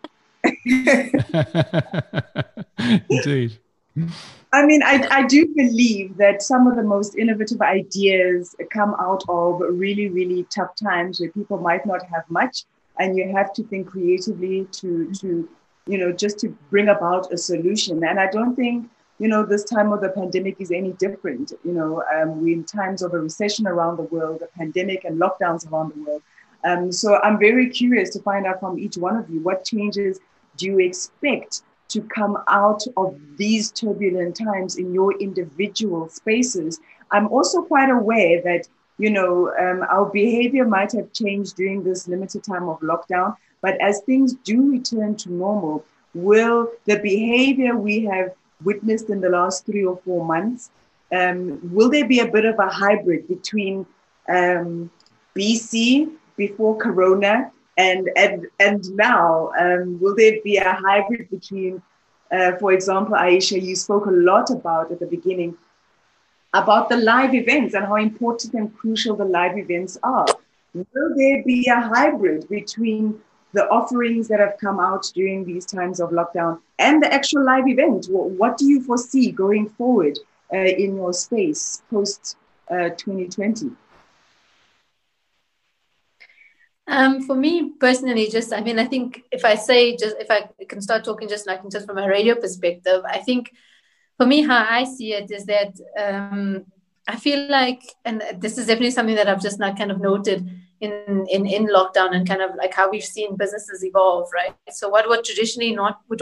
Indeed. I mean, I do believe that some of the most innovative ideas come out of really, really tough times where people might not have much, and you have to think creatively to just to bring about a solution. And I don't think this time of the pandemic is any different. We're in times of a recession around the world, a pandemic and lockdowns around the world. So I'm very curious to find out from each one of you, what changes do you expect to come out of these turbulent times in your individual spaces? I'm also quite aware that, our behavior might have changed during this limited time of lockdown, but as things do return to normal, will the behavior we have witnessed in the last 3 or 4 months, will there be a bit of a hybrid between BC, before Corona, and now? Will there be a hybrid between, for example, Aisha, you spoke a lot about at the beginning, about the live events and how important and crucial the live events are. Will there be a hybrid between the offerings that have come out during these times of lockdown and the actual live event? What do you foresee going forward in your space post 2020? For me personally, I think if I can start talking just from a radio perspective, I think for me, how I see it is that I feel like, and this is definitely something that I've just now kind of noted in lockdown, and kind of like how we've seen businesses evolve, right? So what was traditionally,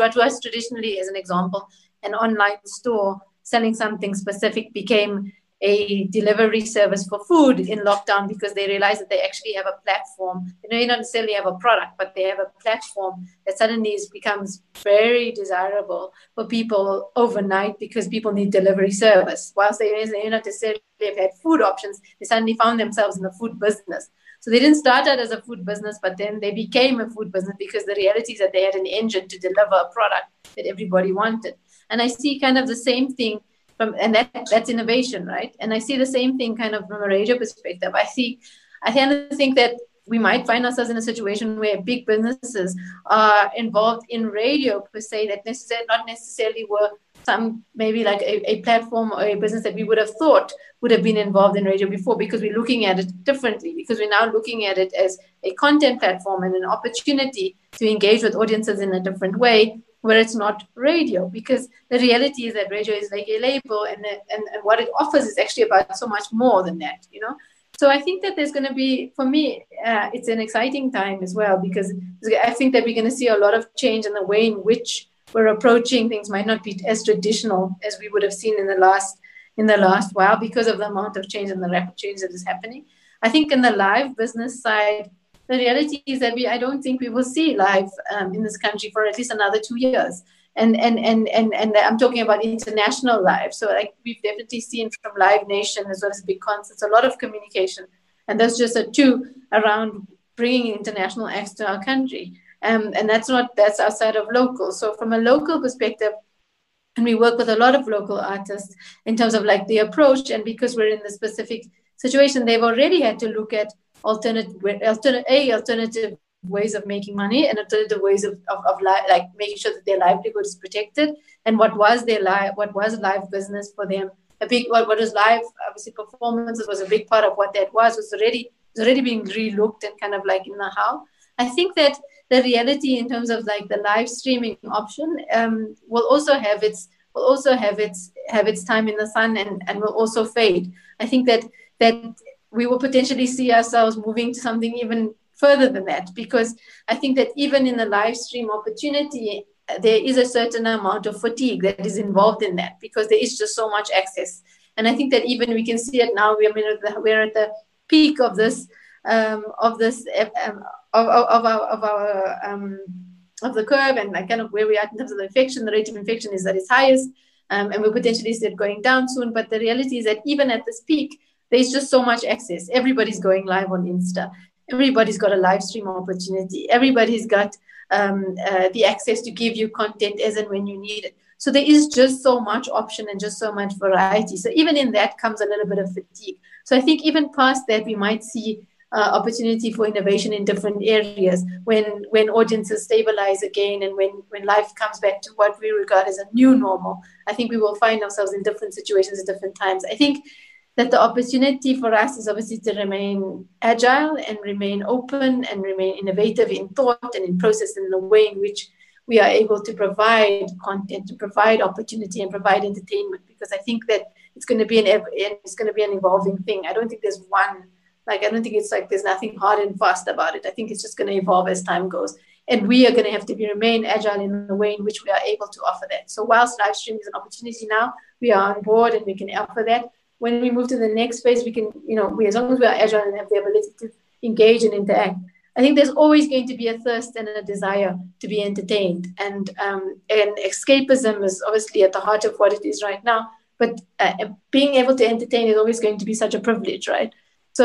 as an example, an online store selling something specific became a delivery service for food in lockdown, because they realized that they actually have a platform. They don't necessarily have a product, but they have a platform that suddenly becomes very desirable for people overnight, because people need delivery service. Whilst they not necessarily have had food options, they suddenly found themselves in the food business. So they didn't start out as a food business, but then they became a food business, because the reality is that they had an engine to deliver a product that everybody wanted. And I see kind of the same thing and that's innovation, right? And I see the same thing kind of from a radio perspective. I kind of think that we might find ourselves in a situation where big businesses are involved in radio per se, that not necessarily were some, maybe like a platform or a business that we would have thought would have been involved in radio before, because we're looking at it differently, because we're now looking at it as a content platform and an opportunity to engage with audiences in a different way, where it's not radio, because the reality is that radio is like a label, and what it offers is actually about so much more than that, So I think that there's going to be, for me, it's an exciting time as well, because I think that we're going to see a lot of change in the way in which we're approaching things. Might not be as traditional as we would have seen in the last while, because of the amount of change and the rapid change that is happening. I think in the live business side, the reality is that I don't think we will see live in this country for at least another 2 years. And I'm talking about international live. So like we've definitely seen from Live Nation as well as big concerts, a lot of communication. And that's just a two around bringing international acts to our country. And that's outside of local. So from a local perspective, and we work with a lot of local artists in terms of like the approach, and because we're in the specific situation, they've already had to look at alternative ways of making money and alternative ways of like making sure that their livelihood is protected. And what was live business for them? What was live, obviously performances was a big part of what that was already being relooked and kind of like in the how. I think that the reality in terms of like the live streaming option will also have its time in the sun and will also fade. I think that we will potentially see ourselves moving to something even further than that, because I think that even in the live stream opportunity, there is a certain amount of fatigue that is involved in that, because there is just so much access. And I think that even we can see it now. We're at the peak of this of the curve, and like kind of where we are in terms of the infection. The rate of infection is at its highest, and we potentially see it going down soon. But the reality is that even at this peak, there's just so much access. Everybody's going live on Insta. Everybody's got a live stream opportunity. Everybody's got the access to give you content as and when you need it. So there is just so much option and just so much variety. So even in that comes a little bit of fatigue. So I think even past that, we might see opportunity for innovation in different areas when audiences stabilize again, and when life comes back to what we regard as a new normal. I think we will find ourselves in different situations at different times. I think that the opportunity for us is obviously to remain agile and remain open and remain innovative in thought and in process, and in the way in which we are able to provide content, to provide opportunity, and provide entertainment. Because I think that it's going to be an evolving thing. I don't think there's one. Like, I don't think it's like there's nothing hard and fast about it. I think it's just going to evolve as time goes. And we are going to have to remain agile in the way in which we are able to offer that. So whilst live stream is an opportunity now, we are on board and we can offer that. When we move to the next phase, we can, as long as we are agile and have the ability to engage and interact, I think there's always going to be a thirst and a desire to be entertained. And escapism is obviously at the heart of what it is right now. But being able to entertain is always going to be such a privilege, right?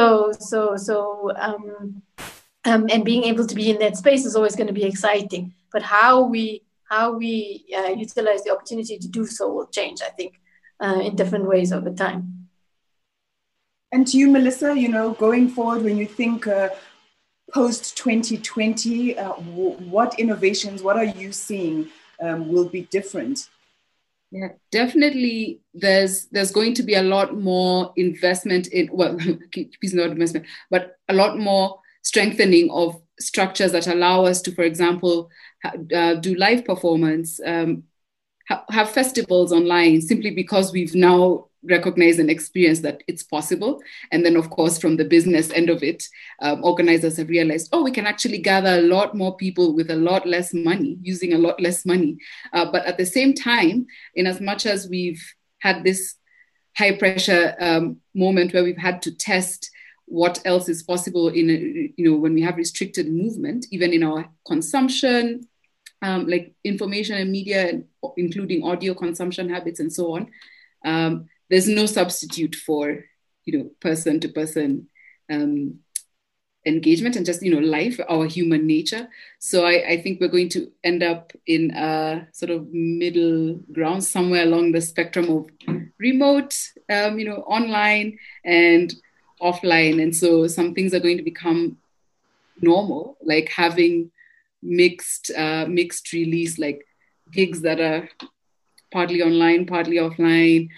And being able to be in that space is always going to be exciting. But how we utilize the opportunity to do so will change, I think, in different ways over time. And to you, Melissa, going forward, when you think post 2020, what innovations, what are you seeing will be different? Yeah, definitely. There's going to be a lot more investment in, it's not investment, but a lot more strengthening of structures that allow us to, for example, do live performance, have festivals online, simply because we've now recognized and experienced that it's possible. And then, of course, from the business end of it, organizers have realized, we can actually gather a lot more people with a lot less money, using a lot less money. But at the same time, in as much as we've had this high pressure moment where we've had to test what else is possible in when we have restricted movement, even in our consumption, like information and media, including audio consumption habits and so on. There's no substitute for person to person engagement and just life, our human nature. So I think we're going to end up in a sort of middle ground somewhere along the spectrum of remote, online and offline. And so some things are going to become normal, like having mixed release, like gigs that are partly online, partly offline.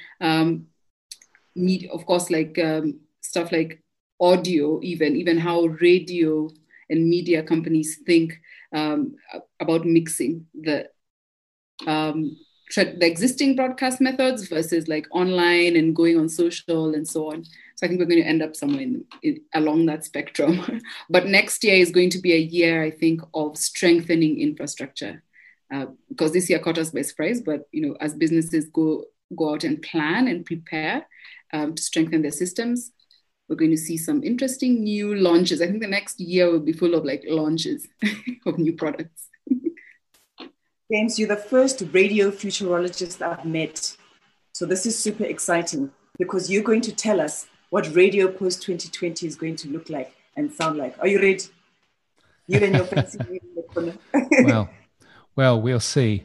Of course, like stuff like audio, even how radio and media companies think about mixing the existing broadcast methods versus like online and going on social and so on. So I think we're going to end up somewhere along that spectrum. But next year is going to be a year, I think, of strengthening infrastructure. Because this year caught us by surprise, but as businesses go out and plan and prepare to strengthen their systems, we're going to see some interesting new launches. I think the next year will be full of like launches of new products. James, you're the first radio futurologist I've met. So this is super exciting because you're going to tell us what radio post 2020 is going to look like and sound like. Are you ready? You and your fancy. Well, we'll see.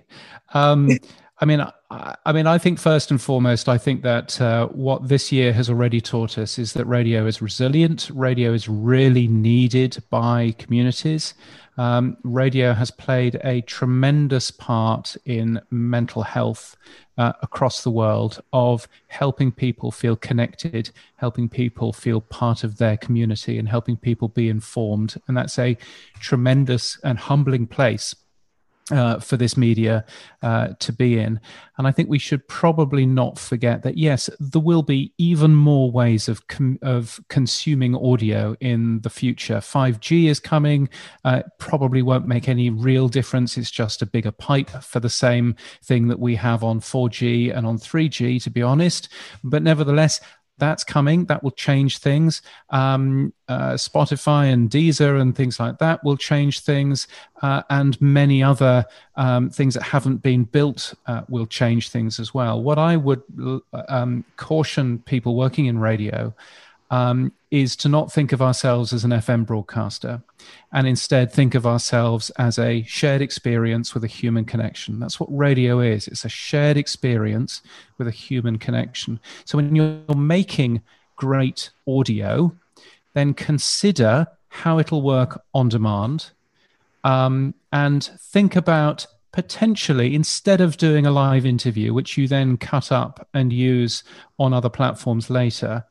I think first and foremost, I think that what this year has already taught us is that radio is resilient. Radio is really needed by communities. Radio has played a tremendous part in mental health across the world, of helping people feel connected, helping people feel part of their community, and helping people be informed. And that's a tremendous and humbling place for this media to be in. And I think we should probably not forget that, yes, there will be even more ways of consuming audio in the future. 5G is coming, probably won't make any real difference. It's just a bigger pipe for the same thing that we have on 4G and on 3G, to be honest. But nevertheless, that's coming. That will change things. Spotify and Deezer and things like that will change things, and many other things that haven't been built will change things as well. What I would caution people working in radio is to not think of ourselves as an FM broadcaster, and instead think of ourselves as a shared experience with a human connection. That's what radio is. It's a shared experience with a human connection. So when you're making great audio, then consider how it'll work on demand, and think about potentially, instead of doing a live interview, which you then cut up and use on other platforms later,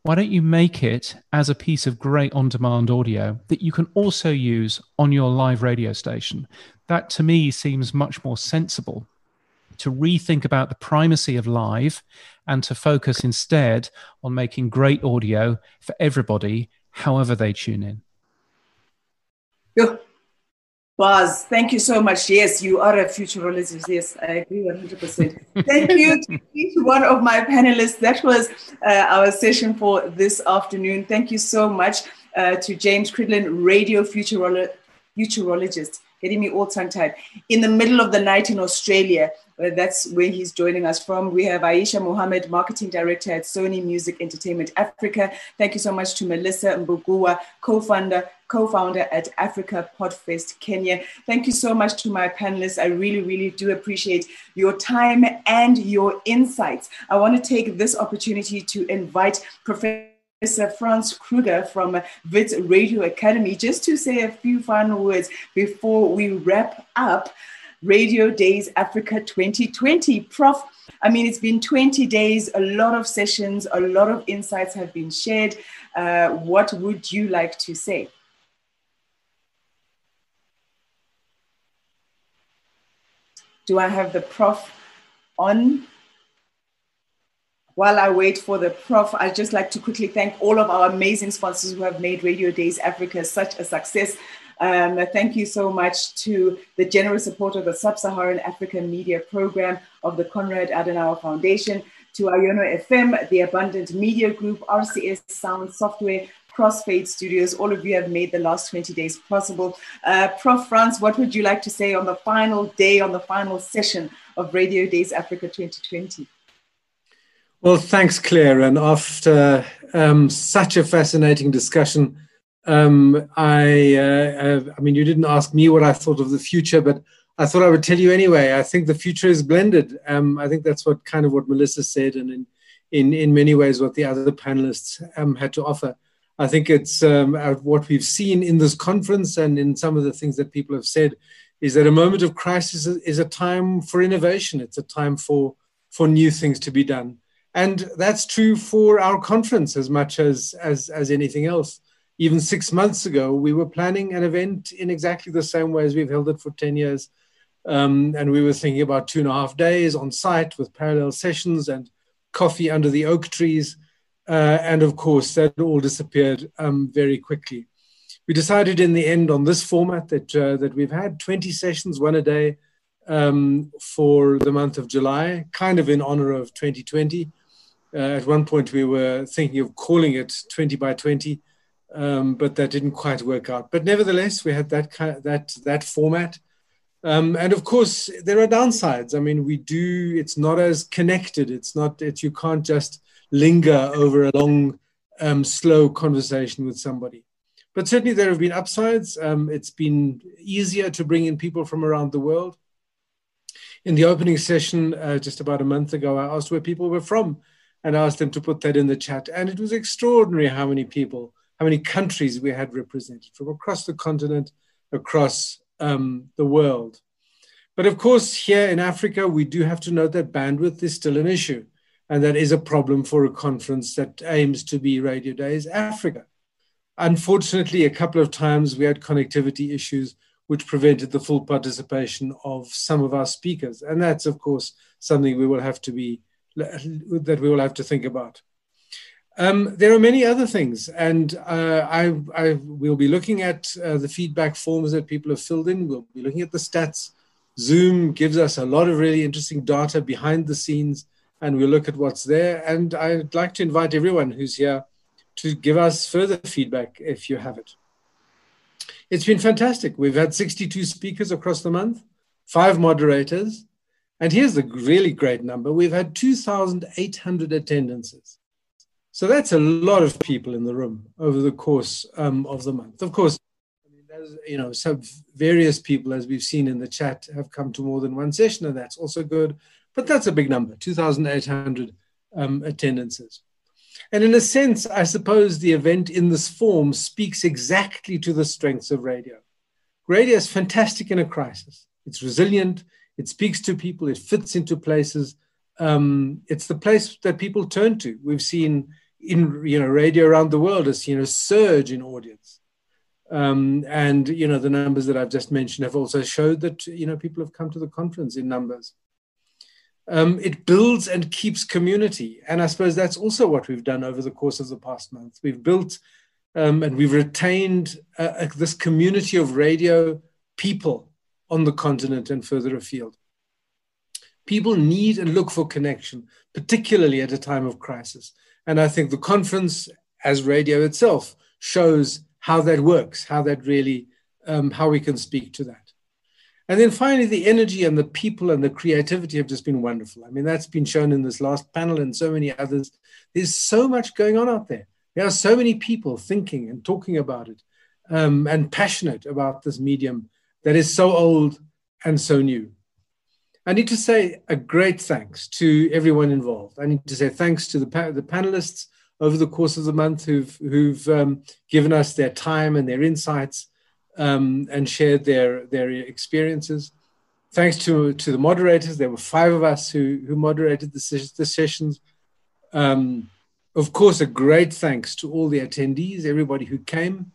why don't you make it as a piece of great on-demand audio that you can also use on your live radio station? That to me seems much more sensible, to rethink about the primacy of live and to focus instead on making great audio for everybody, however they tune in. Yeah. Buzz, thank you so much. Yes, you are a futurologist. Yes, I agree 100%. Thank you to each one of my panelists. That was our session for this afternoon. Thank you so much to James Cridland, radio futurologist, getting me all tongue-tied, in the middle of the night in Australia. That's where he's joining us from. We have Aisha Mohammed, Marketing Director at Sony Music Entertainment Africa. Thank you so much to Melissa Mbugua, co-founder at Africa Podfest Kenya. Thank you so much to my panelists. I really, really do appreciate your time and your insights. I want to take this opportunity to invite Professor Franz Kruger from Wits Radio Academy just to say a few final words before we wrap up Radio Days Africa 2020. Prof, I mean, it's been 20 days, a lot of sessions, a lot of insights have been shared. What would you like to say? Do I have the Prof on? While I wait for the Prof, I'd just like to quickly thank all of our amazing sponsors who have made Radio Days Africa such a success. Thank you so much to the generous support of the Sub-Saharan African Media Program of the Konrad Adenauer Foundation, to Iono FM, the Abundant Media Group, RCS Sound Software, Crossfade Studios. All of you have made the last 20 days possible. Prof. Franz, what would you like to say on the final day, on the final session of Radio Days Africa 2020? Well, thanks, Claire. And after such a fascinating discussion, I mean, you didn't ask me what I thought of the future, but I thought I would tell you anyway. I think the future is blended. I think that's what Melissa said, and in many ways what the other panelists had to offer. I think it's what we've seen in this conference and in some of the things that people have said is that a moment of crisis is a time for innovation. It's a time for new things to be done. And that's true for our conference as much as anything else. Even 6 months ago, we were planning an event in exactly the same way as we've held it for 10 years. And we were thinking about 2.5 days on site with parallel sessions and coffee under the oak trees. And of course, that all disappeared very quickly. We decided in the end on this format that we've had 20 sessions, one a day, for the month of July, kind of in honor of 2020. At one point, we were thinking of calling it 20 by 20. But that didn't quite work out. But nevertheless, we had that format. And of course, there are downsides. I mean, it's not as connected. You can't just linger over a long, slow conversation with somebody. But certainly there have been upsides. It's been easier to bring in people from around the world. In the opening session, just about a month ago, I asked where people were from and I asked them to put that in the chat. And it was extraordinary how many countries we had represented from across the continent, across the world. But of course, here in Africa, we do have to note that bandwidth is still an issue. And that is a problem for a conference that aims to be Radio Days Africa. Unfortunately, a couple of times we had connectivity issues which prevented the full participation of some of our speakers. And that's, of course, something we will have to think about. There are many other things, and I will be looking at the feedback forms that people have filled in. We'll be looking at the stats. Zoom gives us a lot of really interesting data behind the scenes, and we'll look at what's there. And I'd like to invite everyone who's here to give us further feedback if you have it. It's been fantastic. We've had 62 speakers across the month, 5 moderators, and here's the really great number. We've had 2,800 attendances. So that's a lot of people in the room over the course of the month. Of course, some various people, as we've seen in the chat, have come to more than one session, and that's also good. But that's a big number, 2,800 attendances. And in a sense, I suppose the event in this form speaks exactly to the strengths of radio. Radio is fantastic in a crisis. It's resilient. It speaks to people. It fits into places. It's the place that people turn to. We've seen radio around the world has seen a surge in audience. And the numbers that I've just mentioned have also showed that, people have come to the conference in numbers. It builds and keeps community. And I suppose that's also what we've done over the course of the past month. We've built and we've retained this community of radio people on the continent and further afield. People need and look for connection, particularly at a time of crisis. And I think the conference, as radio itself, shows how that works, how that really, how we can speak to that. And then finally, the energy and the people and the creativity have just been wonderful. I mean, that's been shown in this last panel and so many others. There's so much going on out there. There are so many people thinking and talking about it and passionate about this medium that is so old and so new. I need to say a great thanks to everyone involved. I need to say thanks to the panelists over the course of the month who've given us their time and their insights and shared their experiences. Thanks to the moderators. There were 5 of us who moderated the sessions. Of course, a great thanks to all the attendees, everybody who came.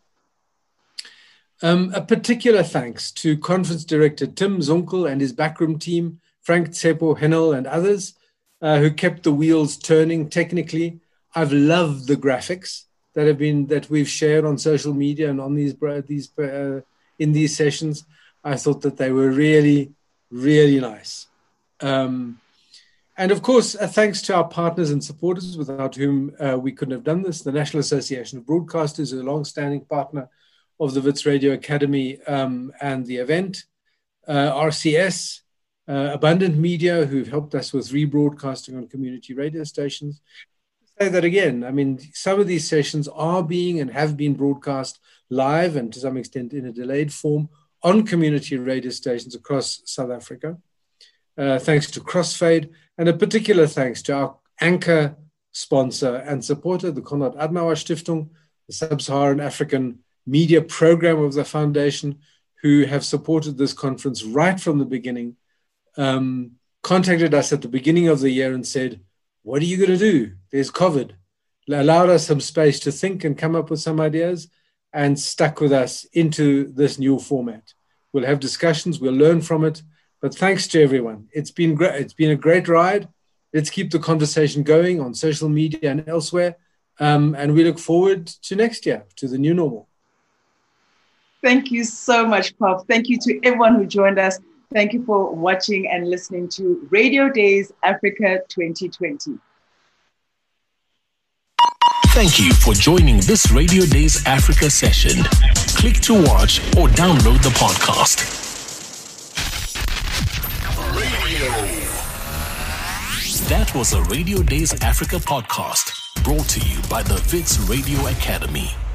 A particular thanks to Conference Director Tim Zunkel and his backroom team, Frank Tsepo, Henel, and others who kept the wheels turning technically. I've loved the graphics that we've shared on social media and on in these sessions. I thought that they were really, really nice. And of course, thanks to our partners and supporters without whom we couldn't have done this. The National Association of Broadcasters is a long-standing partner of the Wits Radio Academy and the event. RCS, Abundant Media, who've helped us with rebroadcasting on community radio stations. Say that again. I mean, some of these sessions are being and have been broadcast live and to some extent in a delayed form on community radio stations across South Africa. Thanks to Crossfade, and a particular thanks to our anchor sponsor and supporter, the Konrad Adenauer Stiftung, the Sub-Saharan African media program of the foundation, who have supported this conference right from the beginning, contacted us at the beginning of the year and said, what are you going to do? There's COVID. Allowed us some space to think and come up with some ideas and stuck with us into this new format. We'll have discussions, we'll learn from it, but thanks to everyone. It's been great. It's been a great ride. Let's keep the conversation going on social media and elsewhere. And we look forward to next year, to the new normal. Thank you so much, Prof. Thank you to everyone who joined us. Thank you for watching and listening to Radio Days Africa 2020. Thank you for joining this Radio Days Africa session. Click to watch or download the podcast. That was a Radio Days Africa podcast brought to you by the Wits Radio Academy.